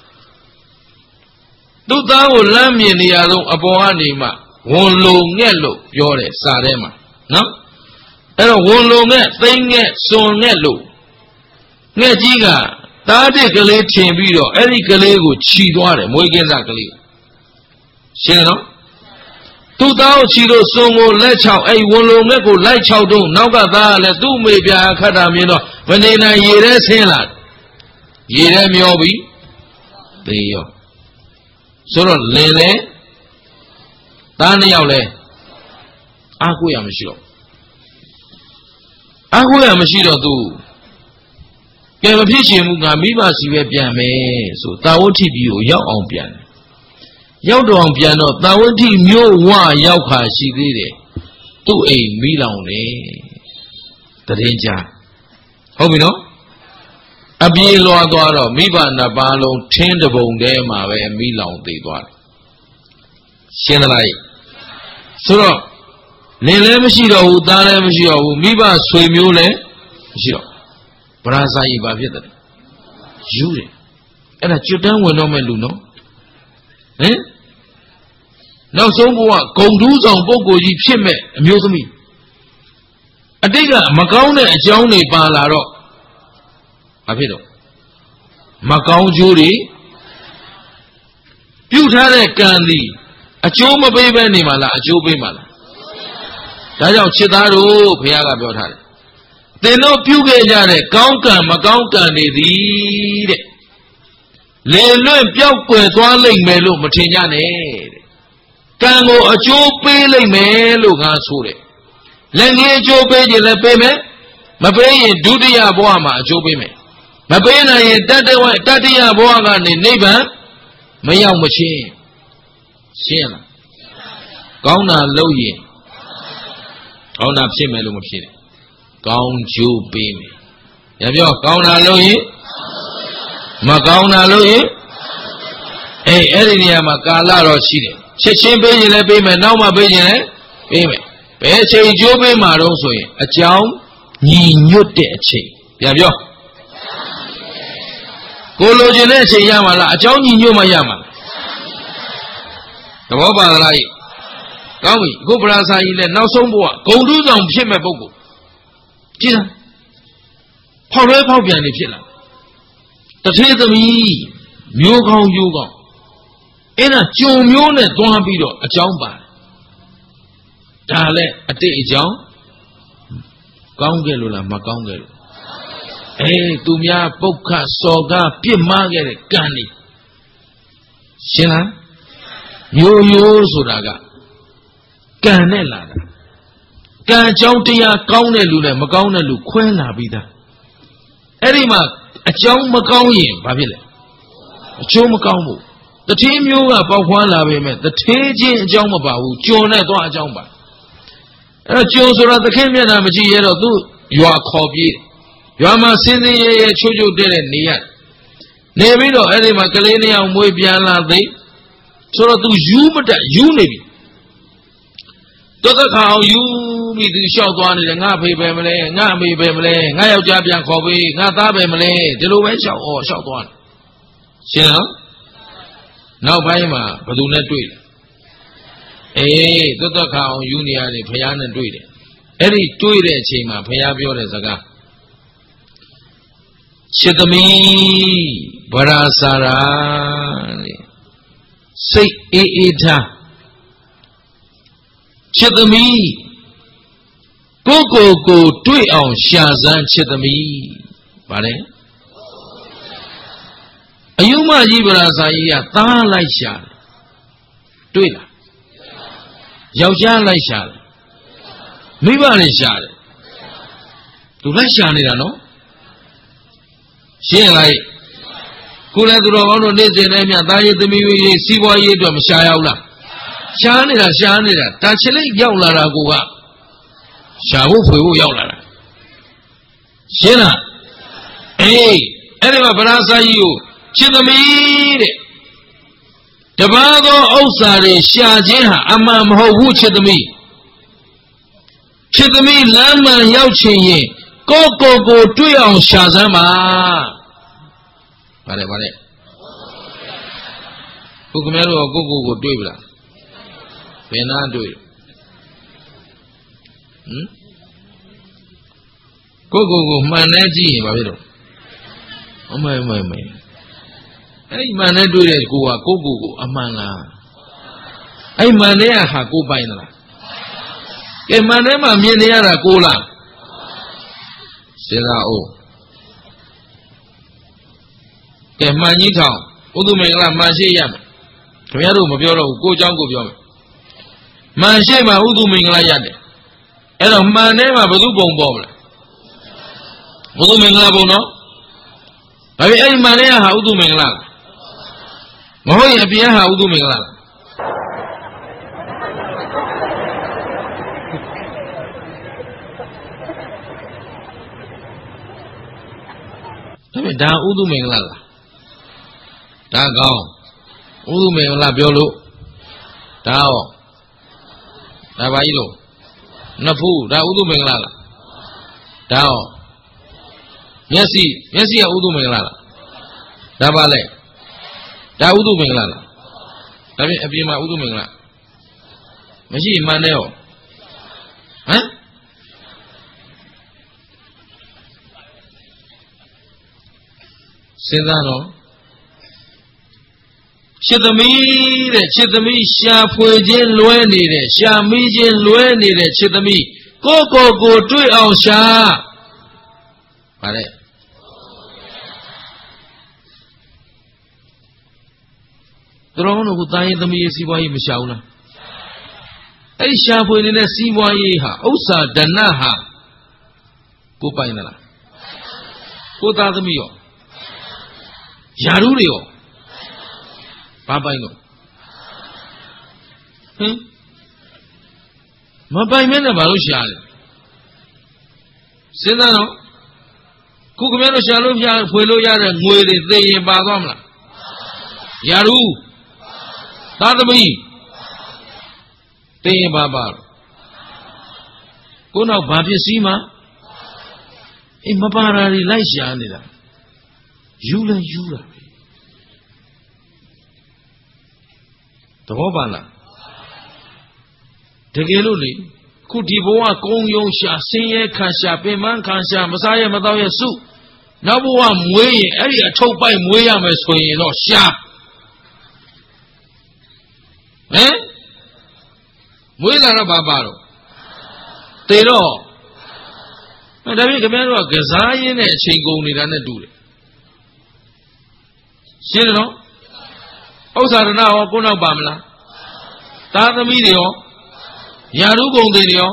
သူ့သားကိုလမ်းမြင်နေရဆုံးအပေါ်ကနေမှဝန်လုံငှက်လို့ပြောတယ်စာထဲမှာနော်အဲ့တော့ဝန်လုံငှက်သိငှက်စွန်ငှက်လို့ငှက်ကြီးကသားတဲ့ကလေးထင်ပြီးတော့အဲ့ဒီကလေးကိုခြိသွားတယ်မွေးကင်းစားကလေးရှင်းနော်သူ့သားကိုခြိလို့စုံကိုလက်ချောက်အဲ့ဝန်လုံငှက်ကိုလိုက်ချောက်တော့နောက်ကသားကလည်းသူ့မေပြာခတ်တာမြင်တော့မနေနိုင်ရေထဲဆင်းလာရေထဲမျောပြီးသေရောဆိုတော့လင်လေသားနှစ်ယောက်လဲအားကိုးရမရှိတော့အားကိုးရမရှိတော့သူကဲမဖြစ်ချင်ဘူးငါမိဘစီပဲပြန်မယ်ဆိုတာဝဋ္ဌိပြည်ကိုရောက်အောင်ပြန်တယ်ရောက်တော့အောင်ပြန်တော့တာဝဋ္ဌိမြို့ဝရောက်ခါရှိသေးတယ်သူ့အိမ်မိလောင်တယ်တရင်ကြဟုတ်ပြီနော်အပြေးလွားသွားတော့မိဘနှစ်ပါးလုံးထင်းတပုံထဲမှာပဲမိလောင်သေးသွားတယ်ရှင်းသလားဆိုတော့လင်လည်းမရှိတော့ဘူးသားလည်းမရှိတော့ဘူးမိဘဆွေမျိုးလည်းမရှိတော့ဗရာဇာကြီးဘာဖြစ်တယ်ယူတယ်အဲ့ဒါကျွတ်တန်းဝင်တော့မဲ့လူနော်ဟင်နောက်ဆုံးဘဝဂုံထူးဆောင်ပုဂ္ဂိုလ်ကြီးဖြစ်မဲ့အမျိုးသမီးအတိတ်ကမကောင်းတဲ့အကြောင်းတွေပါလာတော့ဘာဖြစ်တော့မကောင်းကျိုးတွေပြုထားတဲ့ကံသည်အကျိုးမပေးဘဲနေမှာလားအကျိုးပေးမှာလားဒါကြောင့်ချစ်သားတို့ဘုရားကပြောထားတယ်သင်တို့ပြုခဲ့ကြတဲ့ကောင်းကံမကောင်းကံတွေသည်တဲ့လေလွင့်ပြောက်ကွယ်သွားလိမ့်မယ်လို့မထင်ကြနဲ့တဲ့ကံကိုအကျိုးပေးလိမ့်မယ်လို့ငါဆိုတယ်လက်ငယ်အကျိုးပေးခြင်းလည်းပေးမယ်မပေးရင်ဒုတိယဘဝမှာအကျိုးပေးမယ်မပေးနိုင်ရင်တတဝတတိယဘဝကနေနိဗ္ဗာန်မရောက်မချင်းရှင်းလားကောင်းတာလုပ်ရင်ကောင်းတာဖြစ်မယ်လို့မဖြစ်နဲ့ကောင်းကျိုးပေးမယ်ရပြောကောင်းတာလုပ်ရင်မကောင်းတာလုပ်ရင်အေးအဲ့ဒီနေရာမှာကာလတော့ရှိတယ်ချက်ချင်းပေးရင်လည်းပေးမယ်နောက်မှပေးရင်လည်းပေးမယ်ဘယ်အချိန်ကျိုးပေးမှာတော့ဆိုရင်အကြောင်းညီညွတ်တဲ့အချိန်ရပြောကိုလိုချင်တဲ့အချိန်ရမှာလားအကြောင်းညီညွတ်မှရမှာလားသဘောပါလားဤကောင်းပြီအခုပရာဇာကြီးလည်းနောက်ဆုံးဘဝဂုံတူးဆောင်ဖြစ်မဲ့ပုဂ္ဂိုလ်ကြည့်လားဖောက်ရဲဖောက်ပြန်နေဖြစ်လာတထေးသမီးမျိုးကောင်းရိုးကောင်းအဲ့ဒါကြုံမျိုးနဲ့သွားပြီးတော့အကြောင်းပါတယ်ဒါလည်းအတိတ်အကြောင်းကောင်းခဲ့လို့လားမကောင်းခဲ့လို့အေးသူများပုတ်ခတ်စော်ကားပြစ်မှားခဲ့တဲ့ကံนี่ရှင်းလားမျိုးရိုးဆိုတာကကံနဲ့လာတာကံကြောင့်တရားကောင်းတဲ့လူနဲ့မကောင်းတဲ့လူခွဲလာပြီးသားအဲ့ဒီမှာအကြောင်းမကောင်းရင်ဘာဖြစ်လဲအကျိုးမကောင်းဘူးတထေးမျိုးကပေါက်ခွာလာပေမဲ့တထေးချင်းအကြောင်းမပါဘူးကြုံနဲ့သွားအကြောင်းပါအဲ့တော့ကြုံဆိုတာသခင်မျက်နှာမကြည့်ရတော့သူရွာခေါ်ပြေးရွာမှာစင်းစင်းရဲရဲချိုးချိုးတဲ့နေရနေပြီးတော့အဲ့ဒီမှာကလေးနှစ်ယောက်မွေးပြန်လာသိဆိုတော့သူယူမတက်ယူနေပြီတော်သက်ခါအောင်ယူပြီးသူလျှောက်သွားနေတယ်ငါဖေပဲမလဲငါအမေပဲမလဲငါယောက်ျားပြန်ခေါ်ပေးငါသားပဲမလဲဒီလိုပဲလျှောက်ဩလျှောက်သွားတယ်ရှင်းလားနောက်ပိုင်းမှာဘယ်သူနဲ့တွေ့လဲအေးတော်သက်ခါအောင်ယူနေရတယ်ဖယားနဲ့တွေ့တယ်အဲ့ဒီတွေ့တဲ့အချိန်မှာဖယားပြောတဲ့စကားချစ်သမီးဗရာဇာရာတဲ့စိတ်အေးအေးထားချစ်သမီးကိုကိုကိုတွေ့အောင်ရှာစမ်းချစ်သမီးဗါလဲအယုမကြီးဗရာဇာကြီးကသားလိုက်ရှာတယ်တွေ့လားယောက်ျားလိုက်ရှာတယ်မိဘလည်းရှာတယ်သူလိုက်ရှာနေတာနော်ရှင်းလိုက်ကိုလည်းသူတော်ကောင်းတို့နေ့စဉ်နဲ့မြတ်သားရေးသမီးရေးစီးပွားရေးအတွက်မရှာရဘူးလားရှားနေတာရှားနေတာတာချစ်လိုက်ရောက်လာတာကိုကရှာဖို့ဖွေဖို့ရောက်လာတာရှင်းလားအေးအဲ့ဒီမှာဗရာဇာကြီးကိုချစ်သမီးတဲ့တပါးသောဥစ္စာတွေရှာခြင်းဟာအမှန်မဟုတ်ဘူးချစ်သမီးချစ်သမီးလမ်းမှန်ရောက်ချင်ရင်ကိုကိုကိုတွေ့အောင်ရှာစမ်းပါဗါတယ်ဗါတယ်ဘုကမဲတို့ကိုကိုကိုတွေ့ပြီလားဘယ်နာတွေ့ဟမ်ကိုကိုကိုမှန်နေကြည့်ရင်ဘာဖြစ်တော့အမေအမေအမေအဲ့ဒီမှန်နဲ့တွေ့တဲ့ကိုကကိုကိုကိုအမှန်လားအဲ့မှန်နဲ့ဟာကိုပိုင်လားကဲမှန်နဲ့မှမြင်နေရတာကိုလားစဉ်းစားအောင်ကဲမှန်ကြီးထောင်ဥဒ္ဓမင်္ဂလာမှန်ရှိရမယ်ခင်ဗျားတို့မပြောတော့ဘူးကိုเจ้าကိုပြောမယ်မှန်ရှိမှဥဒ္ဓမင်္ဂလာရတယ်အဲ့တော့မှန်နဲ့မှဘယ်သူပုံပေါ်မလဲဥဒ္ဓမင်္ဂလာပုံနော်ဒါပေမဲ့အဲ့ဒီမှန်နဲ့ဟာဥဒ္ဓမင်္ဂလာမဟုတ်ရင်အပြင်ဟာဥဒ္ဓမင်္ဂလာလားဒါပေမဲ့ဒါဥဒ္ဓမင်္ဂလာလားဒါကောင်းဥဒ္ဓမင်္ဂလာပြောလို့ဒါရောဒါပါကြီးလို့နှစ်ဖူးဒါဥဒ္ဓမင်္ဂလာလားဒါရောမျက်စိမျက်စိကဥဒ္ဓမင်္ဂလာလားဒါပါလေဒါဥဒ္ဓမင်္ဂလာလားဒါပြင်အပြင်မှာဥဒ္ဓမင်္ဂလာမရှိမှန်တယ်ရောဟမ်စဉ်းစားတော့ချစ်သမီးတဲ့ချစ်သမီးရှာဖွေခြင်းလွဲနေတဲ့ရှာမိခြင်းလွဲနေတဲ့ချစ်သမီးကိုကိုကိုတွေ့အောင်ရှာဗါတဲ့သူတော်တို့ကတာရင်သမီးရဲ့စီးပွားရေးမရှာဘူးလားအဲ့ရှာဖွေနေတဲ့စီးပွားရေးဟာဥစ္စာဒဏဟာကိုပိုင်သလားကိုသားသမီးရောယာရုတွေရောဘာပိုင်လို့ဟင်မပိုင်မနဲ့ဘာလို့ရှာလဲစဉ်းစားတော့ခုခင်ဗျားတို့ရှာလို့ရှာဖွေလို့ရတဲ့ငွေတွေသိရင်ပါသွားမလားယာရုသားသမီးသိရင်ပါပါကိုနောက်ဘာပစ္စည်းမှအေးမပါတာတွေလိုက်ရှာနေတာယူလဲယူတာသဘောပါလားတကယ်လို့လေခုဒီဘဝကုံယုံရှာဆင်းရဲခံရှာပင်ပန်းခံရှာမစားရမတော့ရစုနောက်ဘဝမွေးရင်အဲ့ဒီအထုပ်ပိုက်မွေးရမယ်ဆိုရင်တော့ရှာဟမ်မွေးလာတော့ဘာပါတော့တေတော့ဒါပြင်ခင်ဗျားတို့ကကစားရင်းနဲ့အချိန်ကုန်နေတာနဲ့တူတယ်ရှင်းတယ်နော်ဥစ္စာရဏရောကိုနောက်ပါမလားသားသမီးတွေရောယာရုကုန်တွေရော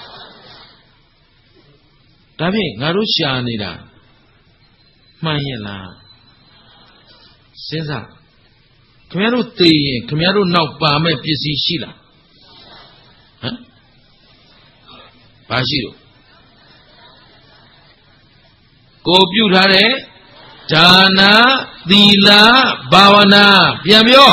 ဒါဖြင့်ငါတို့ရှာနေတာမှန်ရဲ့လားစဉ်းစားခင်ဗျားတို့သိရင်ခင်ဗျားတို့နောက်ပါမဲ့ပစ္စည်းရှိလားဟမ်ဘာရှိတော့ကိုပြုထားတဲ့ဒါနသီလဘာဝနာပြန်ပြော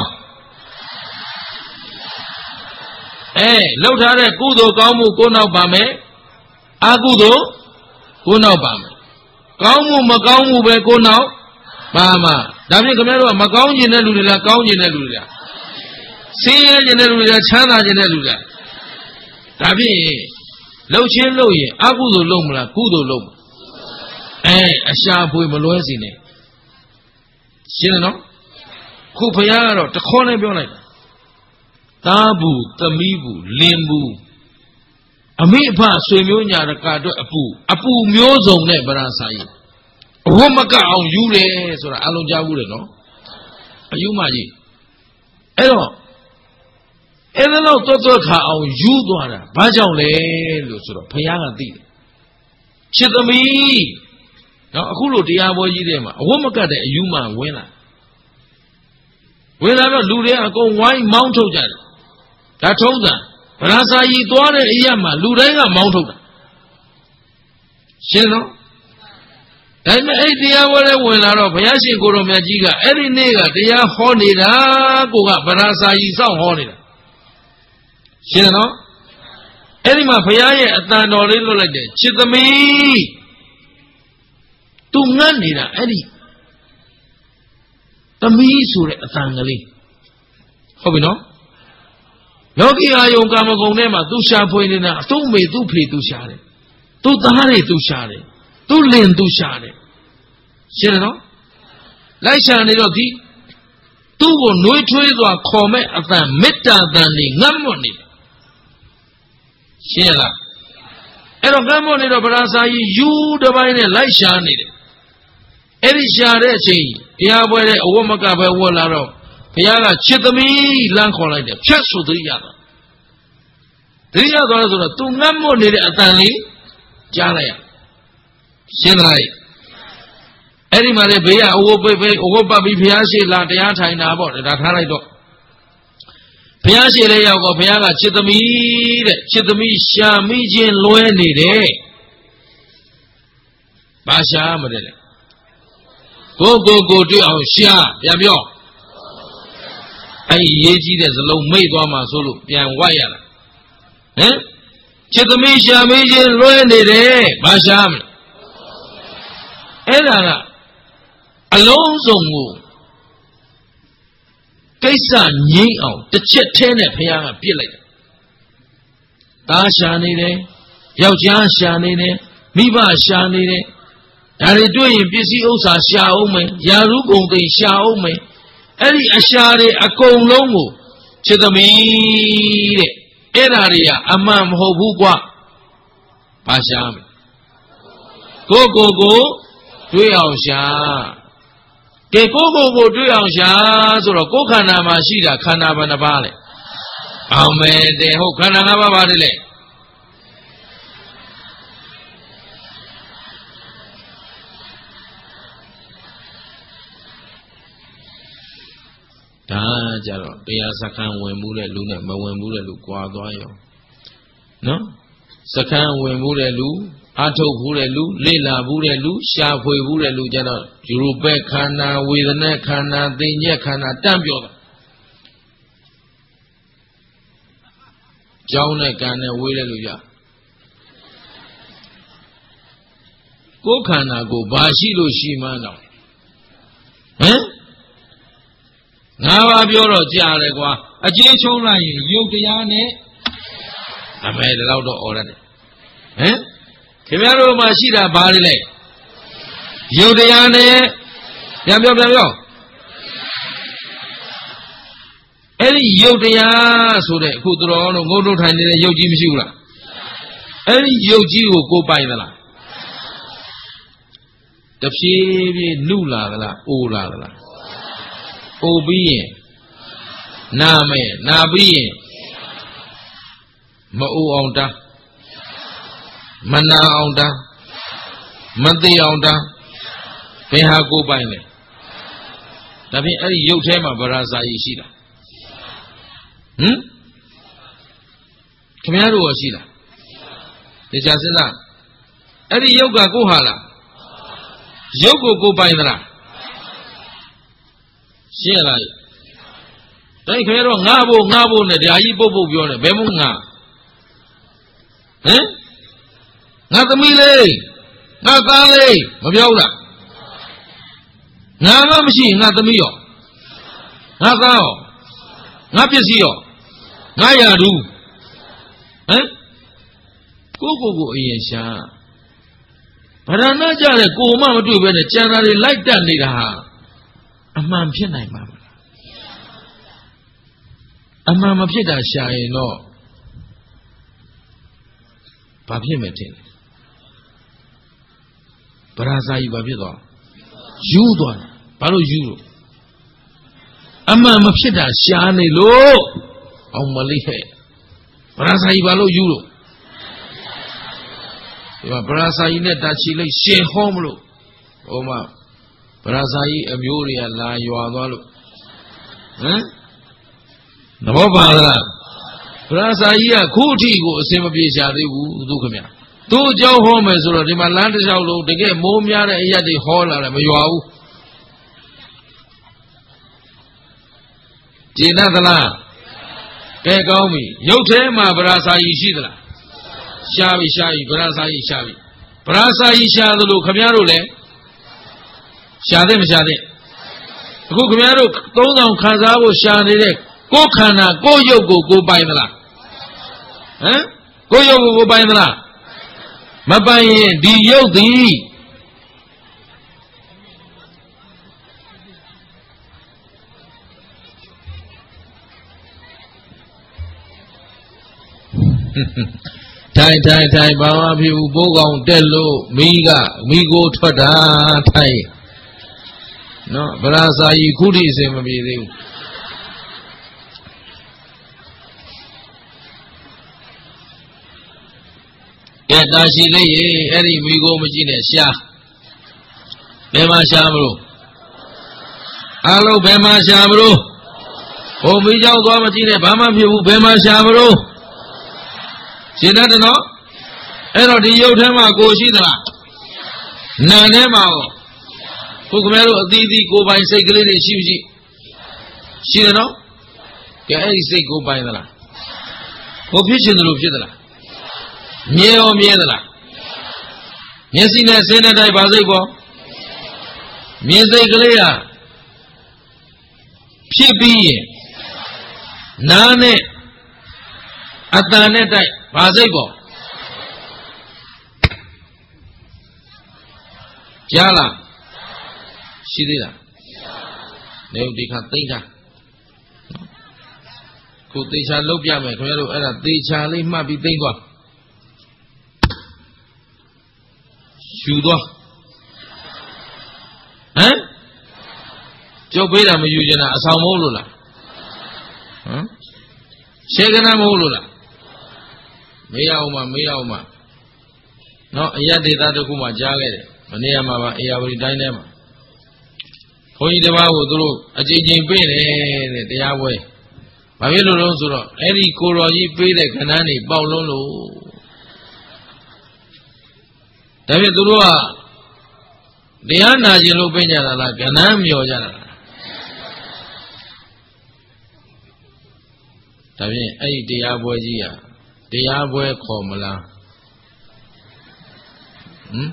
အဲလောက်ထားတဲ့ကုသိုလ်ကောင်းမှုကိုနောက်ပါမယ်အကုသိုလ်ကိုနောက်ပါမယ်ကောင်းမှုမကောင်းမှုပဲကိုနောက်ပါမှာဒါဖြင့်ခင်ဗျားတို့ကမကောင်းကျင်တဲ့လူတွေလားကောင်းကျင်တဲ့လူတွေလားဆင်းရဲကျင်တဲ့လူတွေလားချမ်းသာကျင်တဲ့လူတွေလားဒါဖြင့်လှုပ်ချင်းလှုပ်ရင်အကုသိုလ်လုပ်မလားကုသိုလ်လုပ်မလားအဲအရှာဖွေမလွဲစီနဲ့ရှင်းတယ်နော်ခုဘုရားကတော့တခေါနဲ့ပြောလိုက်သားဘူးသမီးဘူးလင်ဘူးအမိအဖဆွေမျိုးညာတကာအတွက်အပူအပူမျိုးစုံနဲ့ဗရာစာကြီးအဝတ်မကအောင်ယူတယ်ဆိုတာအလုံးကြားဘူးတယ်နော်အယူမကြီးအဲ့တော့အဲ့ဒါတော့တော်တော်ခါအောင်ယူသွားတာဘာကြောင့်လဲလို့ဆိုတော့ဘုရားကသိတယ်ချစ်သမီးနော်အခုလိုတရားပွဲကြီးတွေမှာအဝတ်မကတဲ့အယူမှဝင်လာဝင်လာတော့လူတွေအကုန်ဝိုင်းမောင်းထုတ်ကြတယ်ဒါထုံးစံဗရာစာကြီးသွားတဲ့အရာမှာလူတိုင်းကမောင်းထုတ်တာရှင်းနော်ဒါပေမဲ့အဲ့တရားပွဲတွေဝင်လာတော့ဘုရားရှင်ကိုတော်မြတ်ကြီးကအဲ့ဒီနေ့ကတရားဟောနေတာကိုကဗရာစာကြီးစောင့်ဟောနေတာရှင်းနော်အဲ့ဒီမှာဘုရားရဲ့အတန်တော်လေးလွတ်လိုက်တယ်ချစ်သမီးသူငတ်နေတာအဲ့ဒီသမီးဆိုတဲ့အတန်ကလေးဟုတ်ပြီနော်ယောဂီအာယုံကာမဂုဏ်ထဲမှာသူရှာဖွေနေတာအတုံးမေသူ့ဖေသူရှာတယ်သူ့သားတွေသူရှာတယ်သူ့လင်သူရှာတယ်ရှင်းတယ်နော်လိုက်ရှာနေတော့ဒီသူ့ကိုနှွေးထွေးစွာခေါ်မဲ့အတန်မေတ္တာတန်နေငတ်မွတ်နေတယ်ရှင်းလားအဲ့တော့ငတ်မွတ်နေတော့ဗရာဇာကြီးယူတစ်ပိုင်းနဲ့လိုက်ရှာနေတယ်အဲ့ဒီရှာတဲ့အချိန်ဘုရားပွဲတဲ့အဝတ်မကပဲဝတ်လာတော့ဘုရားကချစ်သမီးလမ်းခေါ်လိုက်တယ်ဖြတ်ဆိုသတိရတော့သတိရသွားလို့ဆိုတော့သူငတ်မွတ်နေတဲ့အတန်လေးကြားလိုက်ရရှင်းလားအဲ့ဒီမှာလေဘေးကအဝတ်ပိတ်ပိတ်အဝတ်ပတ်ပြီးဘုရားရှိလာတရားထိုင်တာပေါ့ဒါထားလိုက်တော့ဘုရားရှိလေးရောက်တော့ဘုရားကချစ်သမီးတဲ့ချစ်သမီးရှာမိခြင်းလွဲနေတယ်ဘာရှာမလဲလေကိုကိုကိုတွေ့အောင်ရှာပြန်ပြောအဲ့ဒီရေးကြီးတဲ့စလုံးမိတ်သွားမှဆိုလို့ပြန်ဝတ်ရတာဟမ်ချစ်သမီးရှာမိခြင်းလွဲနေတယ်ဘာရှာမလဲအဲ့ဒါကအလုံးစုံကိုကိစ္စငြိမ့်အောင်တစ်ချက်ထဲနဲ့ဘုရားကပြစ်လိုက်တယ်။သားရှာနေတယ်၊ယောက်ျားရှာနေတယ်၊မိဘရှာနေတယ်။ဒါတွေတွေ့ရင်ပစ္စည်းဥစ္စာရှာအောင်မယ်၊ယာရုကုန်သိရှာအောင်မယ်။အဲ့ဒီအရှာတွေအကုန်လုံးကိုချစ်သမီးတဲ့အဲ့ဒါတွေကအမှန်မဟုတ်ဘူးကွာ။ဘာရှာမလဲ။ကိုကိုကိုတွေ့အောင်ရှာကဲကိုကိုကိုတွေ့အောင်ရှာဆိုတော့ကိုယ်ခန္ဓာမှာရှိတာခန္ဓာဘယ်နှပါးလဲအောင်မယ်တဲ့ဟုတ်ခန္ဓာ၅ပါးပါတယ်လေဒါကြတော့တရားစခန်းဝင်မှုတဲ့လူနဲ့မဝင်မှုတဲ့လူကြွာသွားရောနော်စခန်းဝင်မှုတဲ့လူအထုတ်ဘူးတဲ့လူလေ့လာဘူးတဲ့လူရှာဖွေဘူးတဲ့လူကြတော့ယူရိုပဲခန္ဓာဝေဒနာခန္ဓာသိဉ္ဇခန္ဓာတန့်ပြောတာကြောင်းနဲ့ကံနဲ့ဝေးတဲ့လူကြကိုယ်ခန္ဓာကိုဘာရှိလို့ရှိမှန်းတော့ဟမ်ငါးပါးပြောတော့ကြားတယ်ကွာအကျေးချုံးလိုက်ရင်ယုတ်တရားနဲ့အမဲတော့တော့អော်ရတယ်ဟမ်ခင်ဗျားတို့မှာရှိတာဘာလဲလဲယုတ်တရားနဲ့ပြန်ပြောပြန်ပြောအဲ့ဒီယုတ်တရားဆိုတဲ့အခုတော်တို့ငုံတို့ထိုင်နေတဲ့ယုတ်ကြီးမရှိဘူးလားအဲ့ဒီယုတ်ကြီးကိုကိုပိုင်သလားတဖြည်းဖြည်းနုလာသလားအိုလာသလားအိုပြီးရင်နာမယ်နာပြီးရင်မအိုအောင်တာမနာအောင်တာမသိအောင်တာဘယ်ဟာကိုပိုင်လဲဒါဖြင့်အဲ့ဒီရုပ်ထဲမှာဗရာဇာကြီးရှိလားဟမ်ခင်ဗျားတို့ရောရှိလားဒီချာစဉ်းစားအဲ့ဒီရုပ်ကကိုဟာလားရုပ်ကိုကိုပိုင်သလားရှင်းလားဒါခင်ဗျားတို့ငါဖို့ငါဖို့နဲ့ဓာကြီးပုတ်ပုတ်ပြောနေဘယ်မို့ငါဟမ်ငါသမီးလေးငါသားလေးမပြောဘူးလားငါမှမရှိငါသမီးရောငါသားရောငါပစ္စည်းရောငါယာဓုဟမ်ကိုကိုကိုအရင်ရှာဗရဏကြတဲ့ကိုမှမတွေ့ပဲနဲ့ကျန်တာတွေလိုက်တက်နေတာဟာအမှန်ဖြစ်နိုင်မှာမလားအမှန်မဖြစ်တာရှာရင်တော့ဘာဖြစ်မယ်ထင်လဲဗရာဇာကြီးဘာဖြစ်သွားယူသွားတယ်ဘာလို့ယူလို့အမှန်မဖြစ်တာရှားနေလို့အောင်မလေးဟဲ့ဗရာဇာကြီးဘာလို့ယူလို့ဒီမှာဗရာဇာကြီးနဲ့တာချီလိုက်ရှင်ဟောမလို့ဟိုမှာဗရာဇာကြီးအမျိုးတွေကလာရွာသွားလို့ဟမ်သဘောပါလားဗရာဇာကြီးကခုအထိကိုအစင်မပြေရှာသေးဘူးသူခင်ဗျာသူ့အကြောင်းဟောမယ်ဆိုတော့ဒီမှာလမ်းတစ်လျှောက်လုံးတကယ်မိုးများတဲ့အရက်တွေဟောလာတယ်မရွာဘူးကျေနပ်သလားကဲကောင်းပြီရုပ်ထဲမှာဗရာဇာကြီးရှိသလားရှားပြီရှားပြီဗရာဇာကြီးရှားပြီဗရာဇာကြီးရှားသလိုခင်ဗျားတို့လည်းရှားတဲ့မရှားတဲ့အခုခင်ဗျားတို့သုံးဆောင်ခံစားဖို့ရှားနေတဲ့ကိုယ်ခန္ဓာကိုယ်ရုပ်ကိုကိုယ်ပိုင်သလားဟမ်ကိုယ်ရုပ်ကိုကိုယ်ပိုင်သလားမပိုင်ရင်ဒီရုပ်သည်ထိုင်ထိုင်ထိုင်ဘာမှဖြစ်ဘူးဘိုးကောင်တက်လို့မိကမိကိုထွက်တာထိုင်နော်ဗလာစာကြီးခုထိအစင်မပြေသေးဘူးကဲတာရှိလေးရေအဲ့ဒီမိကိုမကြည့်နဲ့ရှားဘယ်မှာရှားမလို့အားလုံးဘယ်မှာရှားမလို့ဟိုမိကြောက်သွားမကြည့်နဲ့ဘာမှဖြစ်ဘူးဘယ်မှာရှားမလို့ရှင်းတယ်နော်အဲ့တော့ဒီရုပ်ထဲမှာကိုရှိသလားနာထဲမှာရောခုခင်ဗျားတို့အသီးသီးကိုပိုင်စိတ်ကလေးတွေရှိရှိရှိတယ်နော်ကဲအဲ့ဒီစိတ်ကိုပိုင်သလားကိုဖြစ်ချင်တယ်လို့ဖြစ်သလားမြဲရောမြဲသလားမျက်စိနဲ့စင်းတဲ့တိုင်းဗာစိတ်ပေါ်မြင်စိတ်ကလေးဟာဖြစ်ပြီးရင်နားနဲ့အတန်နဲ့တိုက်ဗာစိတ်ပေါ်ကြားလားရှိသေးလားနေဒီခါသိမ့်တာကိုသေချာလုတ်ပြမယ်ခင်ဗျားတို့အဲ့ဒါသေချာလေးမှတ်ပြီးသိမ့်သွားယူသွားဟမ်ကျုပ်ပေးတာမယူချင်တာအဆောင်မဟုတ်လို့လားဟမ်ရှေကနာမဟုတ်လို့လားမေးရအောင်မမေးရအောင်မနော်အရက်ဒေသတစ်ခုမှကြားခဲ့တယ်မနေ့ကမှပါအေယာဝတီတိုင်းထဲမှာဘုန်းကြီးတစ်ပါးကိုသူတို့အကြိမ်ကြိမ်ပေးတယ်တဲ့တရားပွဲဘာဖြစ်လို့လဲဆိုတော့အဲ့ဒီကိုတော်ကြီးပေးတဲ့ခဏန်းတွေပေါက်လုံးလို့ဒါဖြင့်သူတို့ကတရားနာခြင်းလို့ပြင်ကြတာလားကဏ္ဍမျောကြတာလားဒါဖြင့်အဲ့ဒီတရားပွဲကြီးဟာတရားပွဲခေါ်မလားဟမ်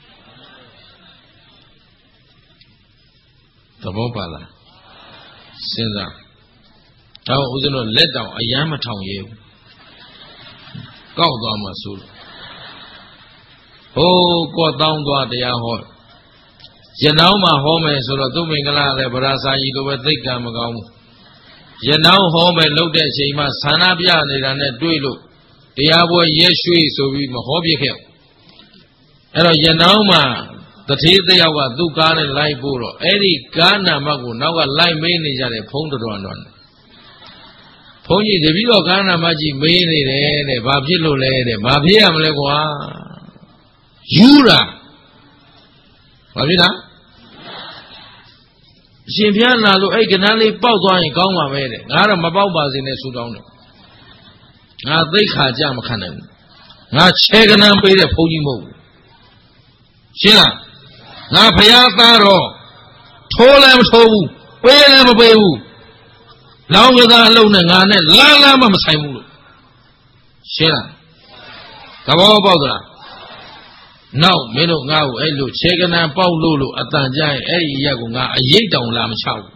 သဘောပါလားစဉ်းစားတော့ဦးဇင်းတို့လက်တောင်အယမ်းမထောင်ရဲဘူးကောက်သွားမှဆိုလို့ဟိုးကောတောင်းသွားတရားဟောရနောင်းမှာဟောမယ်ဆိုတော့သူမင်္ဂလာလည်းဗရာစာကြီးလိုပဲသိက္ခာမကောင်းဘူးရနောင်းဟောမယ်လုပ်တဲ့အချိန်မှာဆန္ဒပြနေတာနဲ့တွေ့လို့တရားပွဲရဲရွှေ့ဆိုပြီးမဟောပြခဲ့အဲ့တော့ရနောင်းမှာတထေးတယောက်ကသူ့ကားနဲ့လိုက်ပို့တော့အဲ့ဒီကားနာမကိုနောက်ကလိုက်မေးနေကြတယ်ဖုံးတော်တော်တော်ဘုန်းကြီးတပည့်တော်ကားနာမကြီးမေးနေတယ်တဲ့ဘာဖြစ်လို့လဲတဲ့ဘာဖြစ်ရမလဲကွာယူတာဘာဖြစ်တာအရှင်ဘုရားလာလို့အဲ့ကဏ္ဍလေးပေါက်သွားရင်ကောင်းပါပဲတဲ့ငါတော့မပေါက်ပါစေနဲ့ဆူတောင်းတယ်ငါသိခါကြမခံနိုင်ဘူးငါခြေကဏ္ဍပေးတဲ့ဘုန်းကြီးမဟုတ်ဘူးရှင်းလားငါဘုရားသားတော့ထိုးလည်းမထိုးဘူးပေးလည်းမပေးဘူးလောင်းကစားအလုံးနဲ့ငါနဲ့လာလာမှမဆိုင်ဘူးလို့ရှင်းလားသဘောပေါက်သလားနောက်မင်းတို့ငါ့ကိုအဲ့လိုခြေကဏ္ဍပေါက်လို့လို့အတန်ကြရင်အဲ့ဒီရက်ကိုငါအရိတ်တောင်လာမချဘူး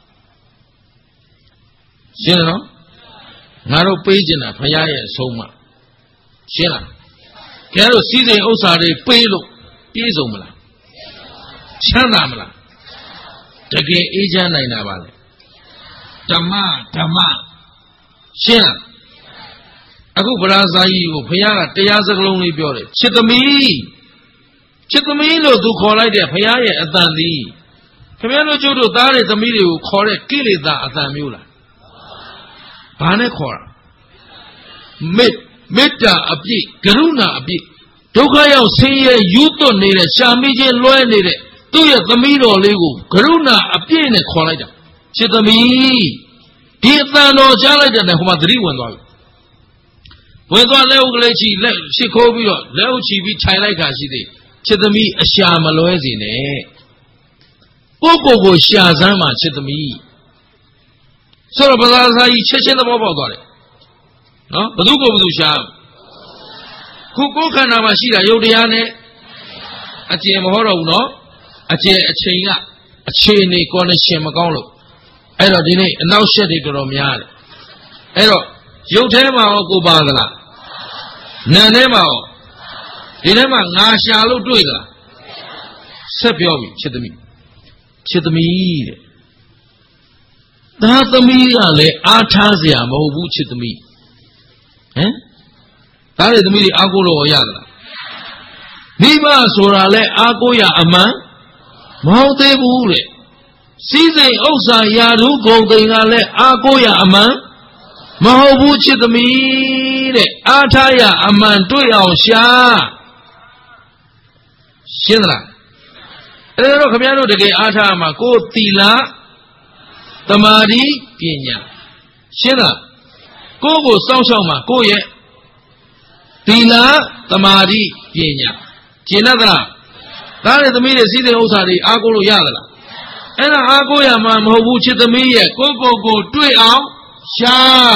ရှင်းနော်ငါတို့ပေးကျင်တာဘုရားရဲ့အဆုံးအမရှင်းလားကျန်တို့စီးစိမ်ဥစ္စာတွေပေးလို့ပြည့်စုံမလားချမ်းသာမလားတကယ်အေးချမ်းနိုင်တာပါလေဓမ္မဓမ္မရှင်းလားအခုဗရာဇာကြီးကိုဘုရားကတရားစကားလုံးလေးပြောတယ်ချစ်သမီးချစ်သမီးလို့သူခေါ်လိုက်တဲ့ဘုရားရဲ့အတန်သည်ခင်ဗျားတို့ကျုပ်တို့သားတဲ့သမီးတွေကိုခေါ်တဲ့ကိလေသာအတန်မျိုးလားဘာနဲ့ခေါ်တာမေတ္မေတ္တာအပြည့်ကရုဏာအပြည့်ဒုက္ခရောက်ဆင်းရဲယူသွတ်နေတဲ့ရှာမိခြင်းလွှဲနေတဲ့သူ့ရဲ့သမီးတော်လေးကိုကရုဏာအပြည့်နဲ့ခေါ်လိုက်တာချစ်သမီးဒီအတန်တော်ကြားလိုက်တဲ့ဟိုမှာသတိဝင်သွားပြီဝင်သွားလက်ဥကလေးချီလက်ရှိခိုးပြီးတော့လက်ဥချီပြီးထိုင်လိုက်တာရှိသေးချစ်သမီးအရှာမလွဲစေနဲ့ကိုကိုကိုရှာစမ်းမှာချစ်သမီးဆိုတော့ဗလာစာကြီးချက်ချင်းသဘောပေါက်သွားတယ်နော်ဘသူကိုဘသူရှာခုကိုခန္ဓာမှာရှိတာယုတ်တရားနဲ့အကျဉ်မဟောတော့ဘူးနော်အကျဉ်အချိန်ကအခြေအနေ connection မကောင်းလို့အဲ့တော့ဒီနေ့အနောက်ရှက်တွေတော်တော်များတယ်အဲ့တော့ရုပ်ထဲမှာရောကိုပါသလားနာထဲမှာရောဒီထဲမှာငါရှာလို့တွေ့သလားဆက်ပြောပြီချစ်သမီးချစ်သမီးတဲ့သားသမီးကလည်းအားထားစရာမဟုတ်ဘူးချစ်သမီးဟမ်
ဒါတွေသမီးတွေအားကိုးလို့ရသလားမိဘဆိုတာလဲအားကိုးရအမှန်မဟုတ်သေးဘူးတဲ့စီးစိမ်ဥစ္စာယာဓုဂုံသိမ်ကလည်းအားကိုးရအမှန်မဟုတ်ဘူးချစ်သမီးတဲ့အားထားရအမှန်တွေ့အောင်ရှာရှင်းသလားအဲ့တော့ခင်ဗျားတို့တကယ်အားထားမှာကိုယ်သီလသမာဓိပညာရှင်းသလားကိုယ့်ကိုစောင့်ရှောက်မှာကိုယ့်ရဲ့သီလသမာဓိပညာကျင့်တတ်သလားဒါနဲ့သမီးတွေစီးစိမ်ဥစ္စာတွေအားကိုးလို့ရသလားအဲ့ဒါအားကိုးရမှာမဟုတ်ဘူးချစ်သမီးရဲ့ကိုယ့်ကိုယ်ကိုတွေ့အောင်ရှာ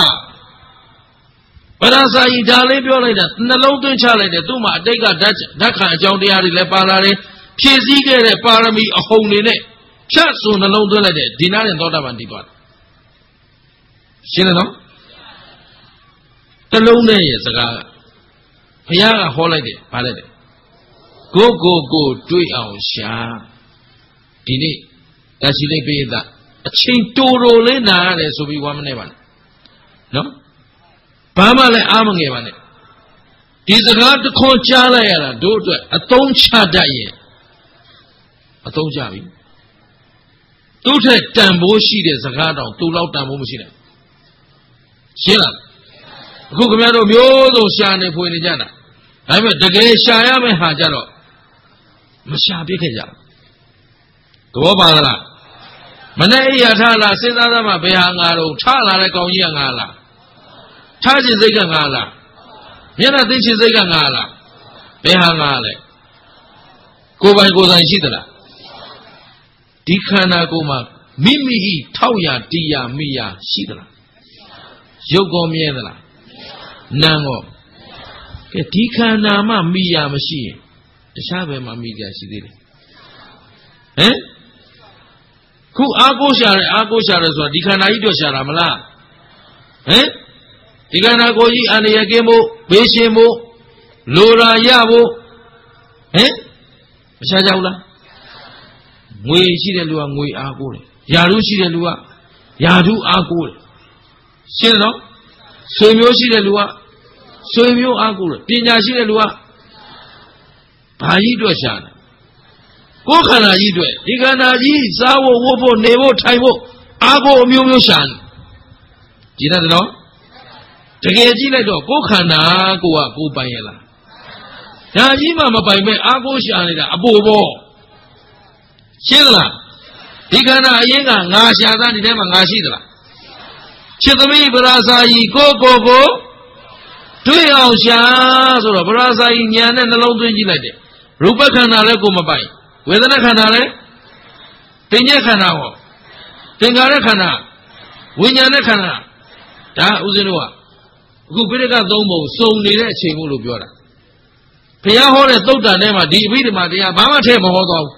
ဗရဇာယီဒါလေးပြောလိုက်တာနှလုံးသွင်းချလိုက်တယ်သူ့မှာအတိတ်ကဓာတ်ဓာတ်ခံအကြောင်းတရားတွေလည်းပါလာတယ်ဖြည့်ဆည်းခဲ့တဲ့ပါရမီအဟုန်တွေနဲ့ဖြတ်ဆိုနှလုံးသွင်းလိုက်တယ်ဒီနာနဲ့သောတာပန်တည်သွားတယ်ရှင်းတယ်နော်တလုံးနဲ့ရဲ့စကားဘုရားကဟောလိုက်တယ်ဗါလိုက်တယ်ကိုကိုကိုတွေ့အောင်ရှာဒီနေ့တရှိလေးပိဿအချိန်တိုတိုလေးနာရတယ်ဆိုပြီးဝမ်းမနေပါနဲ့နော်ဘာမှလည်းအားမငယ်ပါနဲ့ဒီစကားတစ်ခွန်းကြားလိုက်ရတာတို့အတွက်အသုံးချတတ်ရဲ့အသုံးချပြီသူ့ထက်တန်ဖိုးရှိတဲ့စကားတောင်သူ့လောက်တန်ဖိုးမရှိနိုင်ရှင်းလားအခုခင်ဗျားတို့မျိုးစုံရှာနေဖွေနေကြတာဒါပေမဲ့တကယ်ရှာရမယ့်ဟာကြတော့မရှာပြစ်ခဲ့ကြဘူးသဘောပါလားမနဲ့အိယာထားလားစဉ်းစားသမှာဘယ်ဟာငါတော့ထလာတဲ့ကောင်ကြီးကငါလားထားခြင်းစိတ်ကငါလားမျက်နှာသိခြင်းစိတ်ကငါလားဘယ်ဟာငါလဲကိုယ်ပိုင်ကိုယ်ဆိုင်ရှိသလားဒီခန္ဓာကိုယ်မှာမိမိဟိထောက်ရတရားမိရရှိသလားရုပ်ကောမြဲသလားနာမ်ကောကဲဒီခန္ဓာမှမိရမရှိရင်တခြားဘယ်မှာမိကြရှိသေးလဲဟမ်ခုအာကိုရှာတယ်အာကိုရှာတယ်ဆိုတာဒီခန္ဓာကြီးတော့ရှာတာမလားဟမ်ဒီခန္ဓာကိုယ်ကြီးအန္တရာယ်ကင်းဖို့ဘေးရှင်းဖို့လိုရာရဖို့ဟမ်မရှာကြဘူးလားငွေရှိတဲ့လူကငွေအားကိုးတယ်ယာဓုရှိတဲ့လူကယာဓုအားကိုးတယ်ရှင်းတယ်နော်ဆွေမျိုးရှိတဲ့လူကဆွေမျိုးအားကိုးတယ်ပညာရှိတဲ့လူကဘာကြီးအတွက်ရှာတယ်ကိုယ်ခန္ဓာကြီးအတွက်ဒီခန္ဓာကြီးစားဖို့ဝတ်ဖို့နေဖို့ထိုင်ဖို့အားကိုးအမျိုးမျိုးရှာတယ်ကြည်တယ်နော်တကယ်ကြည့်လိုက်တော့ကိုယ်ခန္ဓာကိုကကိုယ်ပိုင်ရလားဒါကြီးမှမပိုင်မဲ့အားကိုးရှာနေတာအပိုပေါ့ရှင်းသလားဒီခန္ဓာအရင်ကငါရှာသားဒီထဲမှာငါရှိသလားချစ်သမီးဗရာဇာယီကိုကိုကိုတွေ့အောင်ရှာဆိုတော့ဗရာဇာယီညာနဲ့နှလုံးသွင်းကြည့်လိုက်တယ်ရူပခန္ဓာလည်းကိုမပိုင်ဝေဒနာခန္ဓာလည်းတင်ညက်ခန္ဓာဟောသင်္ခါရခန္ဓာဝိညာဉ်နဲ့ခန္ဓာဒါဥစဉ်တို့ကအခုပိဋကသုံးပုံစုံနေတဲ့အချိန်မို့လို့ပြောတာဘုရားဟောတဲ့သုတ်တန်ထဲမှာဒီအဘိဓမ္မာတရားဘာမှထည့်မဟောသွားဘူး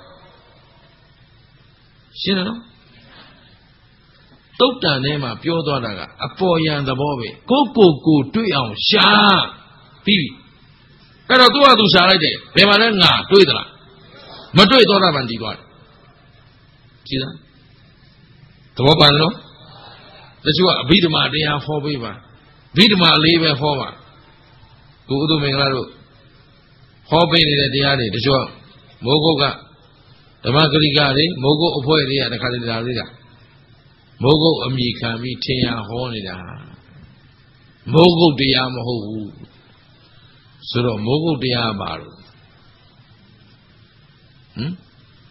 ရှင်းတယ်နော်သုတ်တန်ထဲမှာပြောသွားတာကအပေါ်ယံသဘောပဲကိုကိုကိုတွေ့အောင်ရှာပြီးပြီအဲ့တော့သူ့ဟာသူရှာလိုက်တယ်ဘယ်မှာလဲငါတွေ့သလားမတွေ့သောတာပန်တည်သွားတယ်ကြည်လားသဘောပါနော်တချို့ကအဘိဓမ္မာတရားဟောပေးပါဗိဓမာလေးပဲဟောပါကိုဥဒ္ဓမင်္ဂလာတို့ဟောပေးနေတဲ့တရားတွေတချို့မိုးကုတ်ကဓမ္မဂရိကတွေမိုးကုတ်အဖွဲ့တွေကတခါတည်းလာသေးတာမိုးကုတ်အမိခံပြီးထင်ရဟောနေတာမိုးကုတ်တရားမဟုတ်ဘူးဆိုတော့မိုးကုတ်တရားပါလို့ဟမ်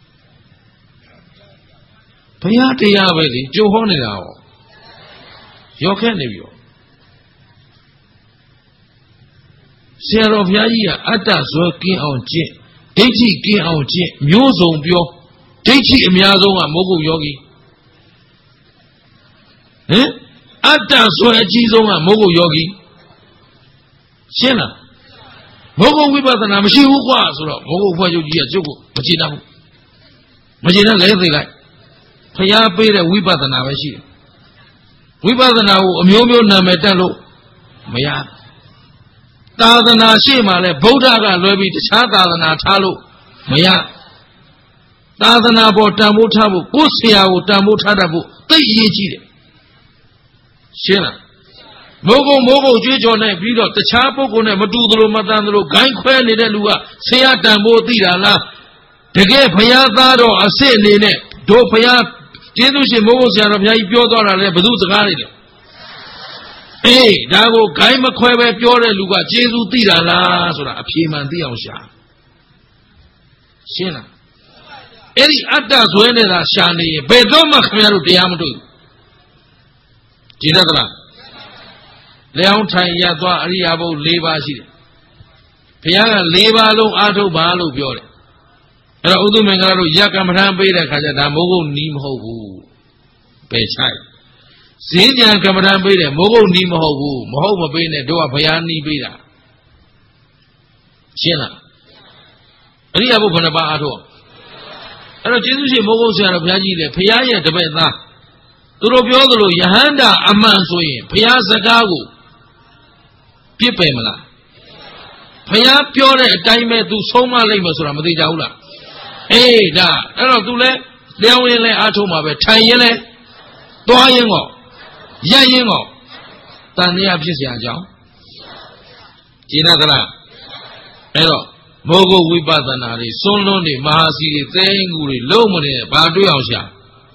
ဘုရားတရားပဲလေကြိုဟောနေတာဟောရောခက်နေပြီဆရာတော်ဘုရားကြီးကအတ္တဇွဲကင်းအောင်ကျင့်ဒိဋ္ဌိကင်းအောင်ကျင့်မျိုးစုံပြောဒိဋ္ဌိအများဆုံးကမိုးကုတ်ယောဂီဟင်အတ္တဇွဲအကြီးဆုံးကမိုးကုတ်ယောဂီရှင်းလားမိုးကုတ်ဝိပဿနာမရှိဘူးကွာဆိုတော့မိုးကုတ်ဖွဲ့ချုပ်ကြီးကကျုပ်ကိုမကျေနပ်ဘူးမကျေနပ်လဲသိလိုက်ဘုရားပေးတဲ့ဝိပဿနာပဲရှိတယ်ဝိပဿနာကိုအမျိုးမျိုးနာမည်တက်လို့မရသာသနာရှိမှလည်းဗုဒ္ဓကလွဲပြီးတခြားသာသနာထားလို့မရသာသနာပေါ်တန်ဖိုးထားဖို့ကိုယ်ဆရာကိုတန်ဖိုးထားတတ်ဖို့သိအရေးကြီးတယ်ရှင်းလားမိုးကုံမိုးကုံကြွေးကြော်နေပြီးတော့တခြားပုဂ္ဂိုလ်နဲ့မတူသလိုမတန်သလိုဂိုင်းခွဲနေတဲ့လူကဆရာတန်ဖို့သိတာလားတကယ်ဘုရားသားတော်အစ်စ်အနေနဲ့တို့ဘုရားကျေးဇူးရှင်မိုးကုံဆရာတော်ဘုရားကြီးပြောသွားတာလေဘယ်သူစကားတွေလဲအေးဒါကိုဂိုင်းမခွဲပဲပြောတဲ့လူကကျေးဇူးသိတာလားဆိုတာအဖြေမှန်သိအောင်ရှာရှင်းလားအဲ့ဒီအတ္တဇွဲနေတာရှာနေရင်ဘယ်တော့မှခင်ဗျားတို့တရားမတွေ့ဘူးကြည်တတ်သလားလျောင်းထိုင်ရသွားအရိယာဘုတ်၄ပါးရှိတယ်ဘုရားက၄ပါးလုံးအားထုတ်ပါလို့ပြောတယ်အဲ့တော့ဥဒ္ဓမင်္ဂလာတို့ရကမ္မထံပေးတဲ့ခါကျဒါမိုးကုတ်နီးမဟုတ်ဘူးပယ်ချိုက်ဈဉ္ဉံကမ္မထံပေးတယ်မိုးကုတ်နီးမဟုတ်ဘူးမဟုတ်မပေးနဲ့တို့ကဘုရားနီးပေးတာရှင်းလားအရိယာဘုတ်ဘယ်နှပါးအားထုတ်အဲ့တော့ကျေးဇူးရှင်မိုးကုတ်ဆရာတော်ဘုရားကြီးလေဘုရားရဲ့တပည့်သားသူတို့ပြောသလိုယဟန္တာအမှန်ဆိုရင်ဘုရားစကားကိုပြစ်ပယ်မလားဘုရားပြောတဲ့အတိုင်းပဲသူဆုံးမလိုက်မယ်ဆိုတာမသိကြဘူးလားအေးဒါအဲ့တော့သူလဲလျောင်းရင်လဲအားထုတ်မှာပဲထိုင်ရင်လဲသွားရင်ကောရက်ရင်ကောတန်တရားဖြစ်เสียအကြောင်းကျင်းသလားအဲ့တော့မိုးကုတ်ဝိပဿနာတွေစွန်းလွန်းတွေမဟာစီတွေသိင္ကူတွေလုံးမနေဘာတွေ့အောင်ရှာ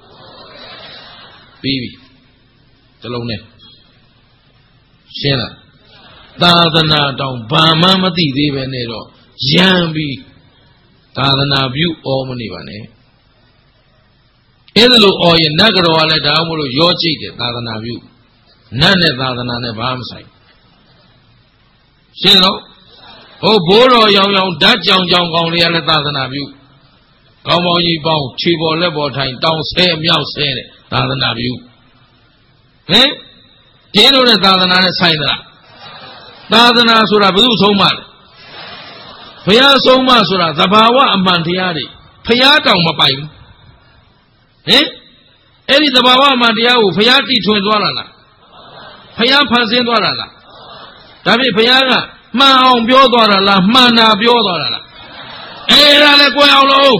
ပြီးပြီတလုံးနဲ့ရှင်းလားသာသနာတောင်ဘာမှမသိသေးပဲနဲ့တော့ရံပြီးသာသနာပြုဩမနေပါနဲ့အဲ့ဒါလို့ဩရင်နတ်ကတော်ကလည်းဒါမှမလို့ရောကြိတ်တယ်သာသနာပြုနတ်နဲ့သာသနာနဲ့ဘာမှမဆိုင်ရှင်းတော့ဟိုဘိုးတော်ရောင်ရောင်ဓာတ်ကြောင်ကြောင်ကောင်းလေးကလည်းသာသနာပြုကောင်းပေါင်းကြီးပေါင်းခြေပေါ်လက်ပေါ်ထိုင်တောင်းဆဲမြောက်ဆဲတဲ့သာသနာပြုဟင်ကျင်းလို့တဲ့သာသနာနဲ့ဆိုင်သလားသာသနာဆိုတာဘယ်သူဆုံးမလဲဘုရားဆုံးမဆိုတာသဘာဝအမှန်တရားတွေဘုရားတောင်မပိုင်ဘူးဟင်အဲ့ဒီသဘာဝအမှန်တရားကိုဘုရားတည်ထွင်သွားတာလားဘုရားဖန်ဆင်းသွားတာလားဒါဖြင့်ဘုရားကမှန်အောင်ပြောသွားတာလားမှန်တာပြောသွားတာလားအဲ့ဒါလည်းကိုယ်အောင်လို့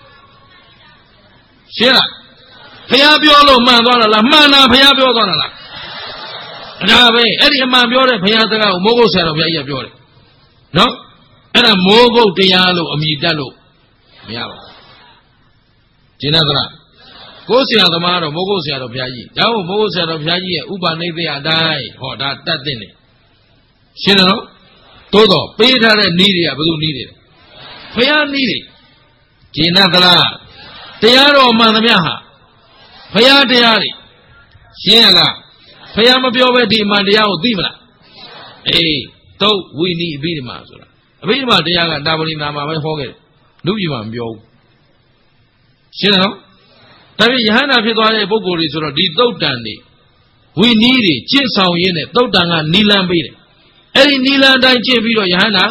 ရှင်းလားဘုရားပြောလို့မှန်သွားတာလားမှန်တာဘုရားပြောသွားတာလားဒါပဲအဲ့ဒီအမှန်ပြောတဲ့ဘုရားစကားကိုမိုးကုတ်ဆရာတော်ဘုရားကြီးကပြောတယ်နော်အဲ့ဒါမိုးကုတ်တရားလို့အမိတတ်လို့မရပါဘူးကျင်းသလားကိုယ်ဆရာသမားတော့မိုးကုတ်ဆရာတော်ဘုရားကြီးဒါမို့မိုးကုတ်ဆရာတော်ဘုရားကြီးရဲ့ဥပနိဒေယအတိုင်းဟောဒါတတ်တဲ့နေရှင်းတယ်နော်သို့တော့ပေးထားတဲ့နီးတွေကဘယ်သူနီးတွေလဲဘုရားနီးတွေကျင်းသလားတရားတော်မှန်သမျှဟာဘုရားတရားတွေရှင်းရလားဘုရားမပြောပဲဒီမှန်တရားကိုသိမလားအေးသုတ်ဝိနည်းအဘိဓမ္မာဆိုတာအဘိဓမ္မာတရားကတာဝတိနာမှာပဲဟောခဲ့တယ်လူပြည်မှာမပြောဘူးရှင်းတယ်နော်ဒါပြင်ယဟန္တာဖြစ်သွားတဲ့ပုဂ္ဂိုလ်တွေဆိုတော့ဒီသုတ်တန်တွေဝိနည်းတွေကျင့်ဆောင်ရင်းနဲ့သုတ်တန်ကနီလန်းပေးတယ်အဲ့ဒီနီလန်းတိုင်းကျင့်ပြီးတော့ယဟန္တာ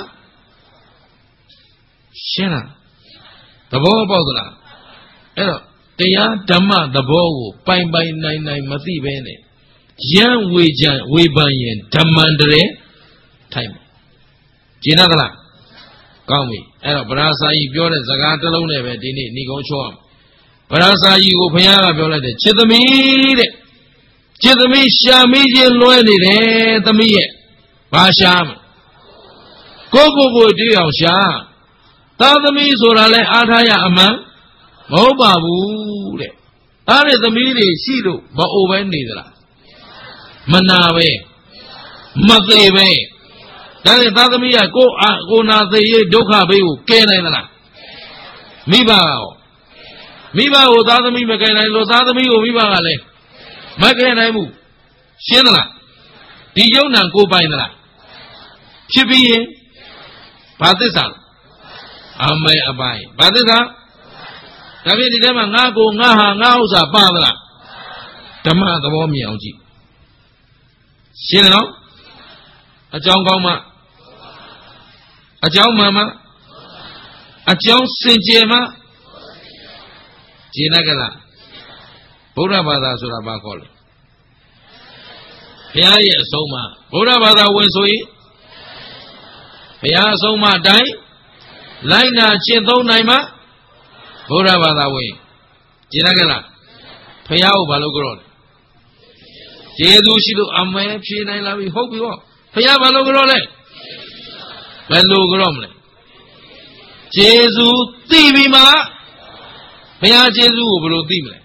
ရှင်းလားသဘောပေါက်သလားအဲ့တော့တရားဓမ္မသဘောကိုပိုင်ပိုင်နိုင်နိုင်မသိပဲနဲ့ယံဝေကြံဝေပန်ရင်ဓမ္မန္တရေထိုင်မယ်ကျင်းသလားကောင်းပြီအဲ့တော့ဗရာစာကြီးပြောတဲ့စကားတစ်လုံးနဲ့ပဲဒီနေ့ဏိကုံးချောအောင်ဗရာစာကြီးကိုဘုရားကပြောလိုက်တယ်จิตသမီးတဲ့จิตသမီးရှာမိခြင်းလွဲနေတယ်သမီးရဲ့ဘာရှာမကိုကိုကိုတွေ့အောင်ရှာသာသမီးဆိုတာလဲအားထားရအမှန်မဟုတ်ပါဘူးတဲ့အဲ့ဒီသမီးတွေရှိလို့မအိုပဲနေသလားမနာပဲမသေးပဲဒါနဲ့သာသမီးကကိုအာကိုနာသေးရေးဒုက္ခဘေးကိုကယ်နိုင်သလားမိဘရောမိဘကိုသာသမီမကယ်နိုင်လို့သာသမီကိုမိဘကလည်းမကယ်နိုင်ဘူးရှင်းသလားဒီယုံနံကိုပိုင်သလားဖြစ်ပြီးရင်ဘာသစ္စာအမေအပိုင်ဘာသစ္စာဒါဖြင့်ဒီထဲမှာငါကိုငါဟာငါဥစ္စာပါသလားဓမ္မသဘောမြင်အောင်ကြည့်ရှင်းတယ်နော်အကြောင်းကောင်းမှအကြောင်းမှန်မှအကြောင်းစင်ကြယ်မှရှင်းတယ်ကလားဗုဒ္ဓဘာသာဆိုတာဘာခေါ်လဲဘုရားရဲ့အဆုံးအမဗုဒ္ဓဘာသာဝင်ဆိုရင်ဘုရားအဆုံးအမအတိုင်းလိုက်နာကျင့်သုံးနိုင်မှဗုဒ္ဓဘာသာဝင်ရှင်းတယ်ကလားဘုရားကိုဘာလို့ကြတော့လဲကျေးဇူးရှိလို့အမဲဖြေနိုင်လာပြီဟုတ်ပြီဟောဘုရားဘာလို့ကြောလဲဘယ်လိုကြောမလဲကျေးဇူးသိပြီမှာဘုရားကျေးဇူးကိုဘယ်လိုသိမလဲ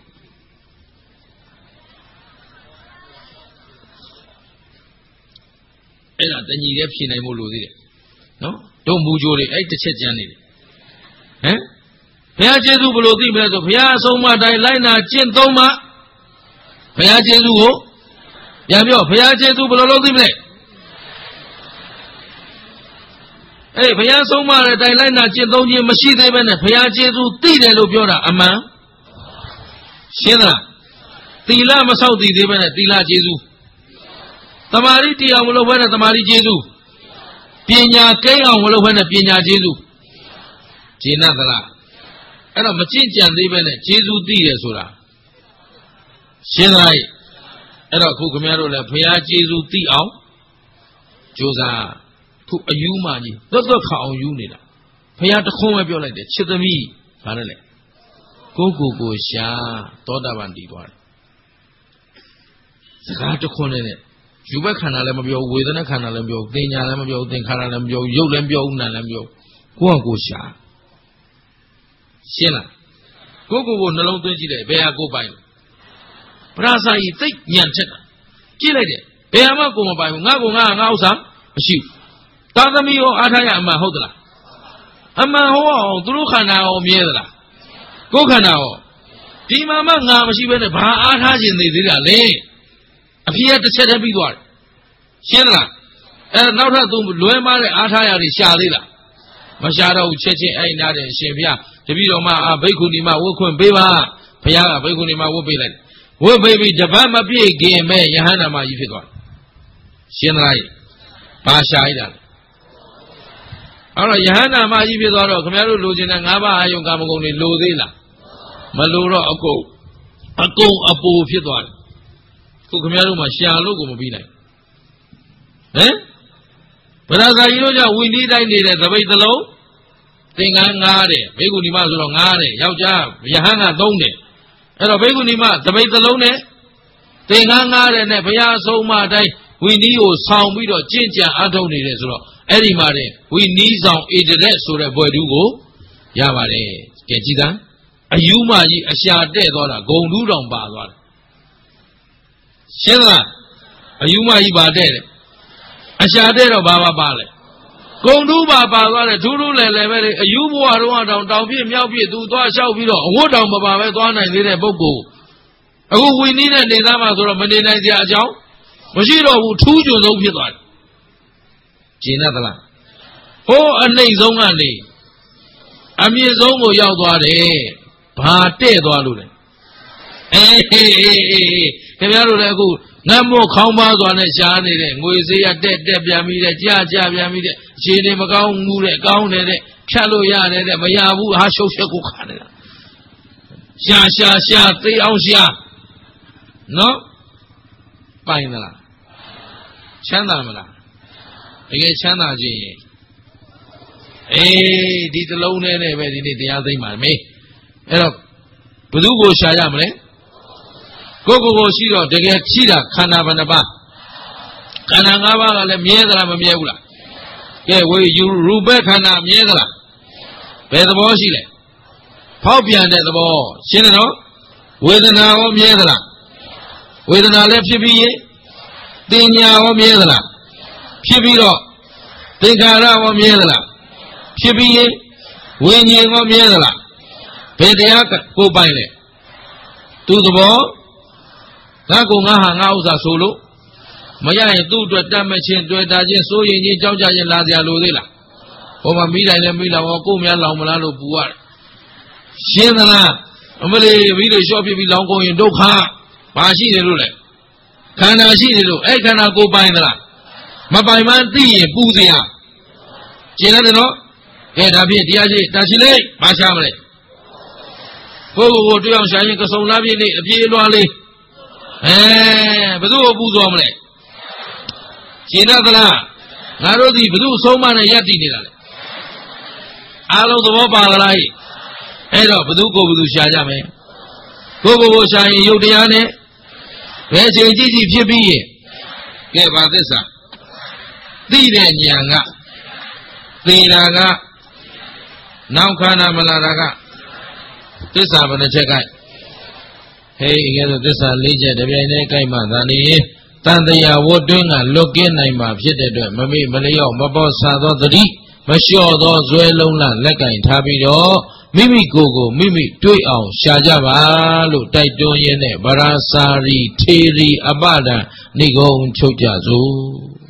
အဲ့ဒါတညီတဲ့ဖြေနိုင်ဖို့လိုသေးတယ်နော်တို့မူကြိုးတွေအဲ့တစ်ချက်ကျန်နေတယ်ဟမ်ဘုရားကျေးဇူးဘယ်လိုသိမလဲဆိုဘုရားအဆုံးအမတိုင်းလိုက်နာကျင့်သုံးမှဘုရားကျေးဇူးကိုပြန်ပြောဘုရားကျေးဇူးဘယ်လိုလုပ်သိမလဲအေးဘုရားဆုံးမတဲ့အတိုင်းလိုက်နာကျင့်သုံးခြင်းမရှိသေးဘဲနဲ့ဘုရားကျေးဇူးသိတယ်လို့ပြောတာအမှန်ရှင်းလားသီလမဆောက်တည်သေးဘဲနဲ့သီလကျေးဇူးသမာဓိတရားမလုပ်ဘဲနဲ့သမာဓိကျေးဇူးပညာကိန်းအောင်မလုပ်ဘဲနဲ့ပညာကျေးဇူးဂျေနသလားအဲ့တော့မကျင့်ကြံသေးပဲနဲ့ကျေးဇူးသိတယ်ဆိုတာရှင်းလားအဲ့တော့ခုခင်ဗျားတို့လည်းဘုရားကျေးဇူးသိအောင်ကြိုးစားခုအယူမှကြီးသွတ်သွတ်ခါအောင်ယူနေတာဘုရားတခွန်းပဲပြောလိုက်တယ်ချစ်သမီးဗါနဲ့လေကိုကိုကိုရှာသောတာပန်တည်သွားတယ်စကားတခွန်းနဲ့ယူဘက်ခန္ဓာလည်းမပြောဝေဒနာခန္ဓာလည်းမပြောသင်ညာလည်းမပြောသင်္ခါရလည်းမပြောရုပ်လည်းမပြောနာလည်းမပြောကိုကကိုရှာရှင်းလားကိုကိုကိုနှလုံးသွင်းကြည့်တယ်ဘယ်ဟာကိုပိုင်ပရာစာယီသိညံချက်တာကြည့်လိုက်တယ်ဘယ်မှာကိုမပိုင်ဘူးငါကိုငါငါဥစ္စာမရှိဘူးသာသမီရောအားထားရအမှန်ဟုတ်သလားအမှန်ဟောအောင်သူတို့ခန္ဓာရောမြဲသလားကိုယ်ခန္ဓာရောဒီမှာမှငါမရှိဘဲနဲ့ဘာအားထားခြင်းနေသေးတာလဲအဖေကတစ်ချက်တည်းပြီးသွားတယ်ရှင်းလားအဲနောက်ထပ်သူလွဲမားတဲ့အားထားရတွေရှာသေးလားမရှာတော့ဘူးချက်ချင်းအဲ့နာတဲ့အရှင်ဘုရားတပည့်တော်မအာဘိက္ခုနီမဝတ်ခွင့်ပေးပါဘုရားကဘိက္ခုနီမဝတ်ပေးလိုက်ဝတ်ပေးပြီးတပတ်မပြည့်ခင်မဲ့ယဟန္တာမကြီးဖြစ်သွားတယ်ရှင်းလားဘာရှာရတာလဲအဲ့တော့ယဟန္တာမကြီးဖြစ်သွားတော့ခင်ဗျားတို့လိုချင်တဲ့၅ပါးအာယုံကာမဂုဏ်တွေလိုသေးလားမလိုတော့အကုန်အကုန်အပူဖြစ်သွားတယ်ခုခင်ဗျားတို့မှရှာလို့ကိုမပြီးနိုင်ဟမ်ဗလာစာကြီးတို့ကြောင့်ဝိနည်းတိုင်းနေတဲ့သပိတ်သလုံးသင်္ကန်းငားတယ်ဘေကုဏီမဆိုတော့ငားတယ်ယောက်ျားယဟန်ကသုံးတယ်အဲ့တော့ဘေကုဏီမသပိတ်သလုံးနဲ့သင်္ကန်းငားတယ်နဲ့ဘုရားအဆုံးအမအတိုင်းဝိနည်းကိုဆောင်ပြီးတော့ကျင့်ကြံအားထုတ်နေတယ်ဆိုတော့အဲ့ဒီမှာတဲ့ဝိနည်းဆောင်ဣတရက်ဆိုတဲ့ဘွယ်တူကိုရပါတယ်ကြည့်ကြည့်သားအယူမကြီးအရှာတဲ့သွားတာဂုံတူးတောင်ပါသွားတယ်ရှင်းလားအယူမကြီးပါတဲ့တယ်အရှာတဲ့တော့ဘာပါပါလဲဂုံတူးပါပါသွားတယ်ထူးထူးလဲလဲပဲလေအယူဘဝတော့တောင်တောင်ပြည့်မြောက်ပြည့်သူသွားလျှောက်ပြီးတော့အဝတ်တောင်မပါပဲသွားနိုင်သေးတဲ့ပုဂ္ဂိုလ်အခုဝိနည်းနဲ့နေသားမှာဆိုတော့မနေနိုင်စရာအကြောင်းမရှိတော့ဘူးထူးကျွန်းဆုံးဖြစ်သွားတယ်ကျင်သလားဟိုးအနှိမ့်ဆုံးကနေအမြင့်ဆုံးကိုရောက်သွားတယ်ဘာတဲ့သွားလို့လဲအေးအေးအေးအေးခင်ဗျားတို့လည်းအခုငတ်မို့ခေါင်းပါသွားနဲ့ရှားနေတဲ့ငွေစေးရတက်တက်ပြန်ပြီးတဲ့ကြာကြာပြန်ပြီးတဲ့အခြေအနေမကောင်းမှုတဲ့အကောင်းနေတဲ့ဖြတ်လို့ရတယ်တဲ့မရဘူးဟာရှုပ်ရှက်ကိုခါနေတာရှားရှားရှားသိအောင်ရှားနော်ပိုင်သလားချမ်းသာမလားတကယ်ချမ်းသာခြင်းရင်အေးဒီတလုံးနဲ့နဲ့ပဲဒီနေ့တရားသိမ်းပါမေးအဲ့တော့ဘယ်သူကိုရှာရမလဲကိုကိုကိုရှိတော့တကယ်ရှိတာခန္ဓာဘယ်နှပါးခန္ဓာ၅ပါးကလည်းမြဲသလားမမြဲဘူးလားကဲဝေယူရူပခန္ဓာမြဲသလားဘယ်သဘောရှိလဲဖောက်ပြန်တဲ့သဘောရှင်းတယ်နော်ဝေဒနာရောမြဲသလားဝေဒနာလည်းဖြစ်ပြီးရင်တင်ညာရောမြဲသလားဖြစ်ပြီးတော့သင်္ခါရရောမြဲသလားဖြစ်ပြီးရင်ဝိညာဉ်ရောမြဲသလားဘယ်တရားကိုပိုင်လဲသူသဘောငါကိုငါဟာငါဥစ္စာဆိုလို့မရရင်သူ့အတွက်တတ်မချင်းတွေ့တာချင်းစိုးရင်ချင်းကြောက်ကြချင်းလာစရာလိုသေးလားဟိုမှာမိတိုင်းလည်းမိလာဟောကိုများလောင်မလားလို့ပူရတယ်ရှင်းသလားအမလေးမိတွေလျှော့ပြပြီးလောင်ကုန်ရင်ဒုက္ခဘာရှိနေလို့လဲခန္ဓာရှိနေလို့အဲ့ခန္ဓာကိုပိုင်သလားမပိုင်မှန်းသိရင်ပူစရာရှင်းတယ်နော်ကဲဒါဖြင့်တရားရှိတာရှိလေဘာရှာမလဲကိုကိုကိုတွေ့အောင်ရှာရင်ကစုံလားပြည့်နေအပြေးလွှားလေးအဲဘယ်သူ့ကိုပူဇော်မလဲရှင်းသလားငါတို့ဒီဘယ်သူ့ဆုံးမနဲ့ယက်တည်နေတာလဲအားလုံးသဘောပါသလားအဲ့တော့ဘယ်သူကိုဘယ်သူရှာကြမယ်ကိုကိုကိုရှာရင်ယုတ်တရားနဲ့ဘယ်ချိန်ကြည့်ကြည့်ဖြစ်ပြီးရဲ့ကဲဘာသစ္စာသိတဲ့ဉာဏ်ကသိတာကနောက်ခန္ဓာမလာတာကသစ္စာဘယ်နှချက်ကဲဟေးအကဲဆိုသစ္စာလေးချက်တပြိုင်တည်းကြိုက်မှသာနေတန်တရားဝတ်တွင်းကလွတ်ကင်းနိုင်မှာဖြစ်တဲ့အတွက်မမေ့မလျော့မပေါ်ဆာသောတတိမလျှော့သောဇွဲလုံးလလက်ကင်ထားပြီးတော့မိမိကိုယ်ကိုမိမိတွေ့အောင်ရှာကြပါလို့တိုက်တွန်းရင်းနဲ့ဗရာစာရီထေရီအပဒံဏိဂုံချုပ်ကြစို့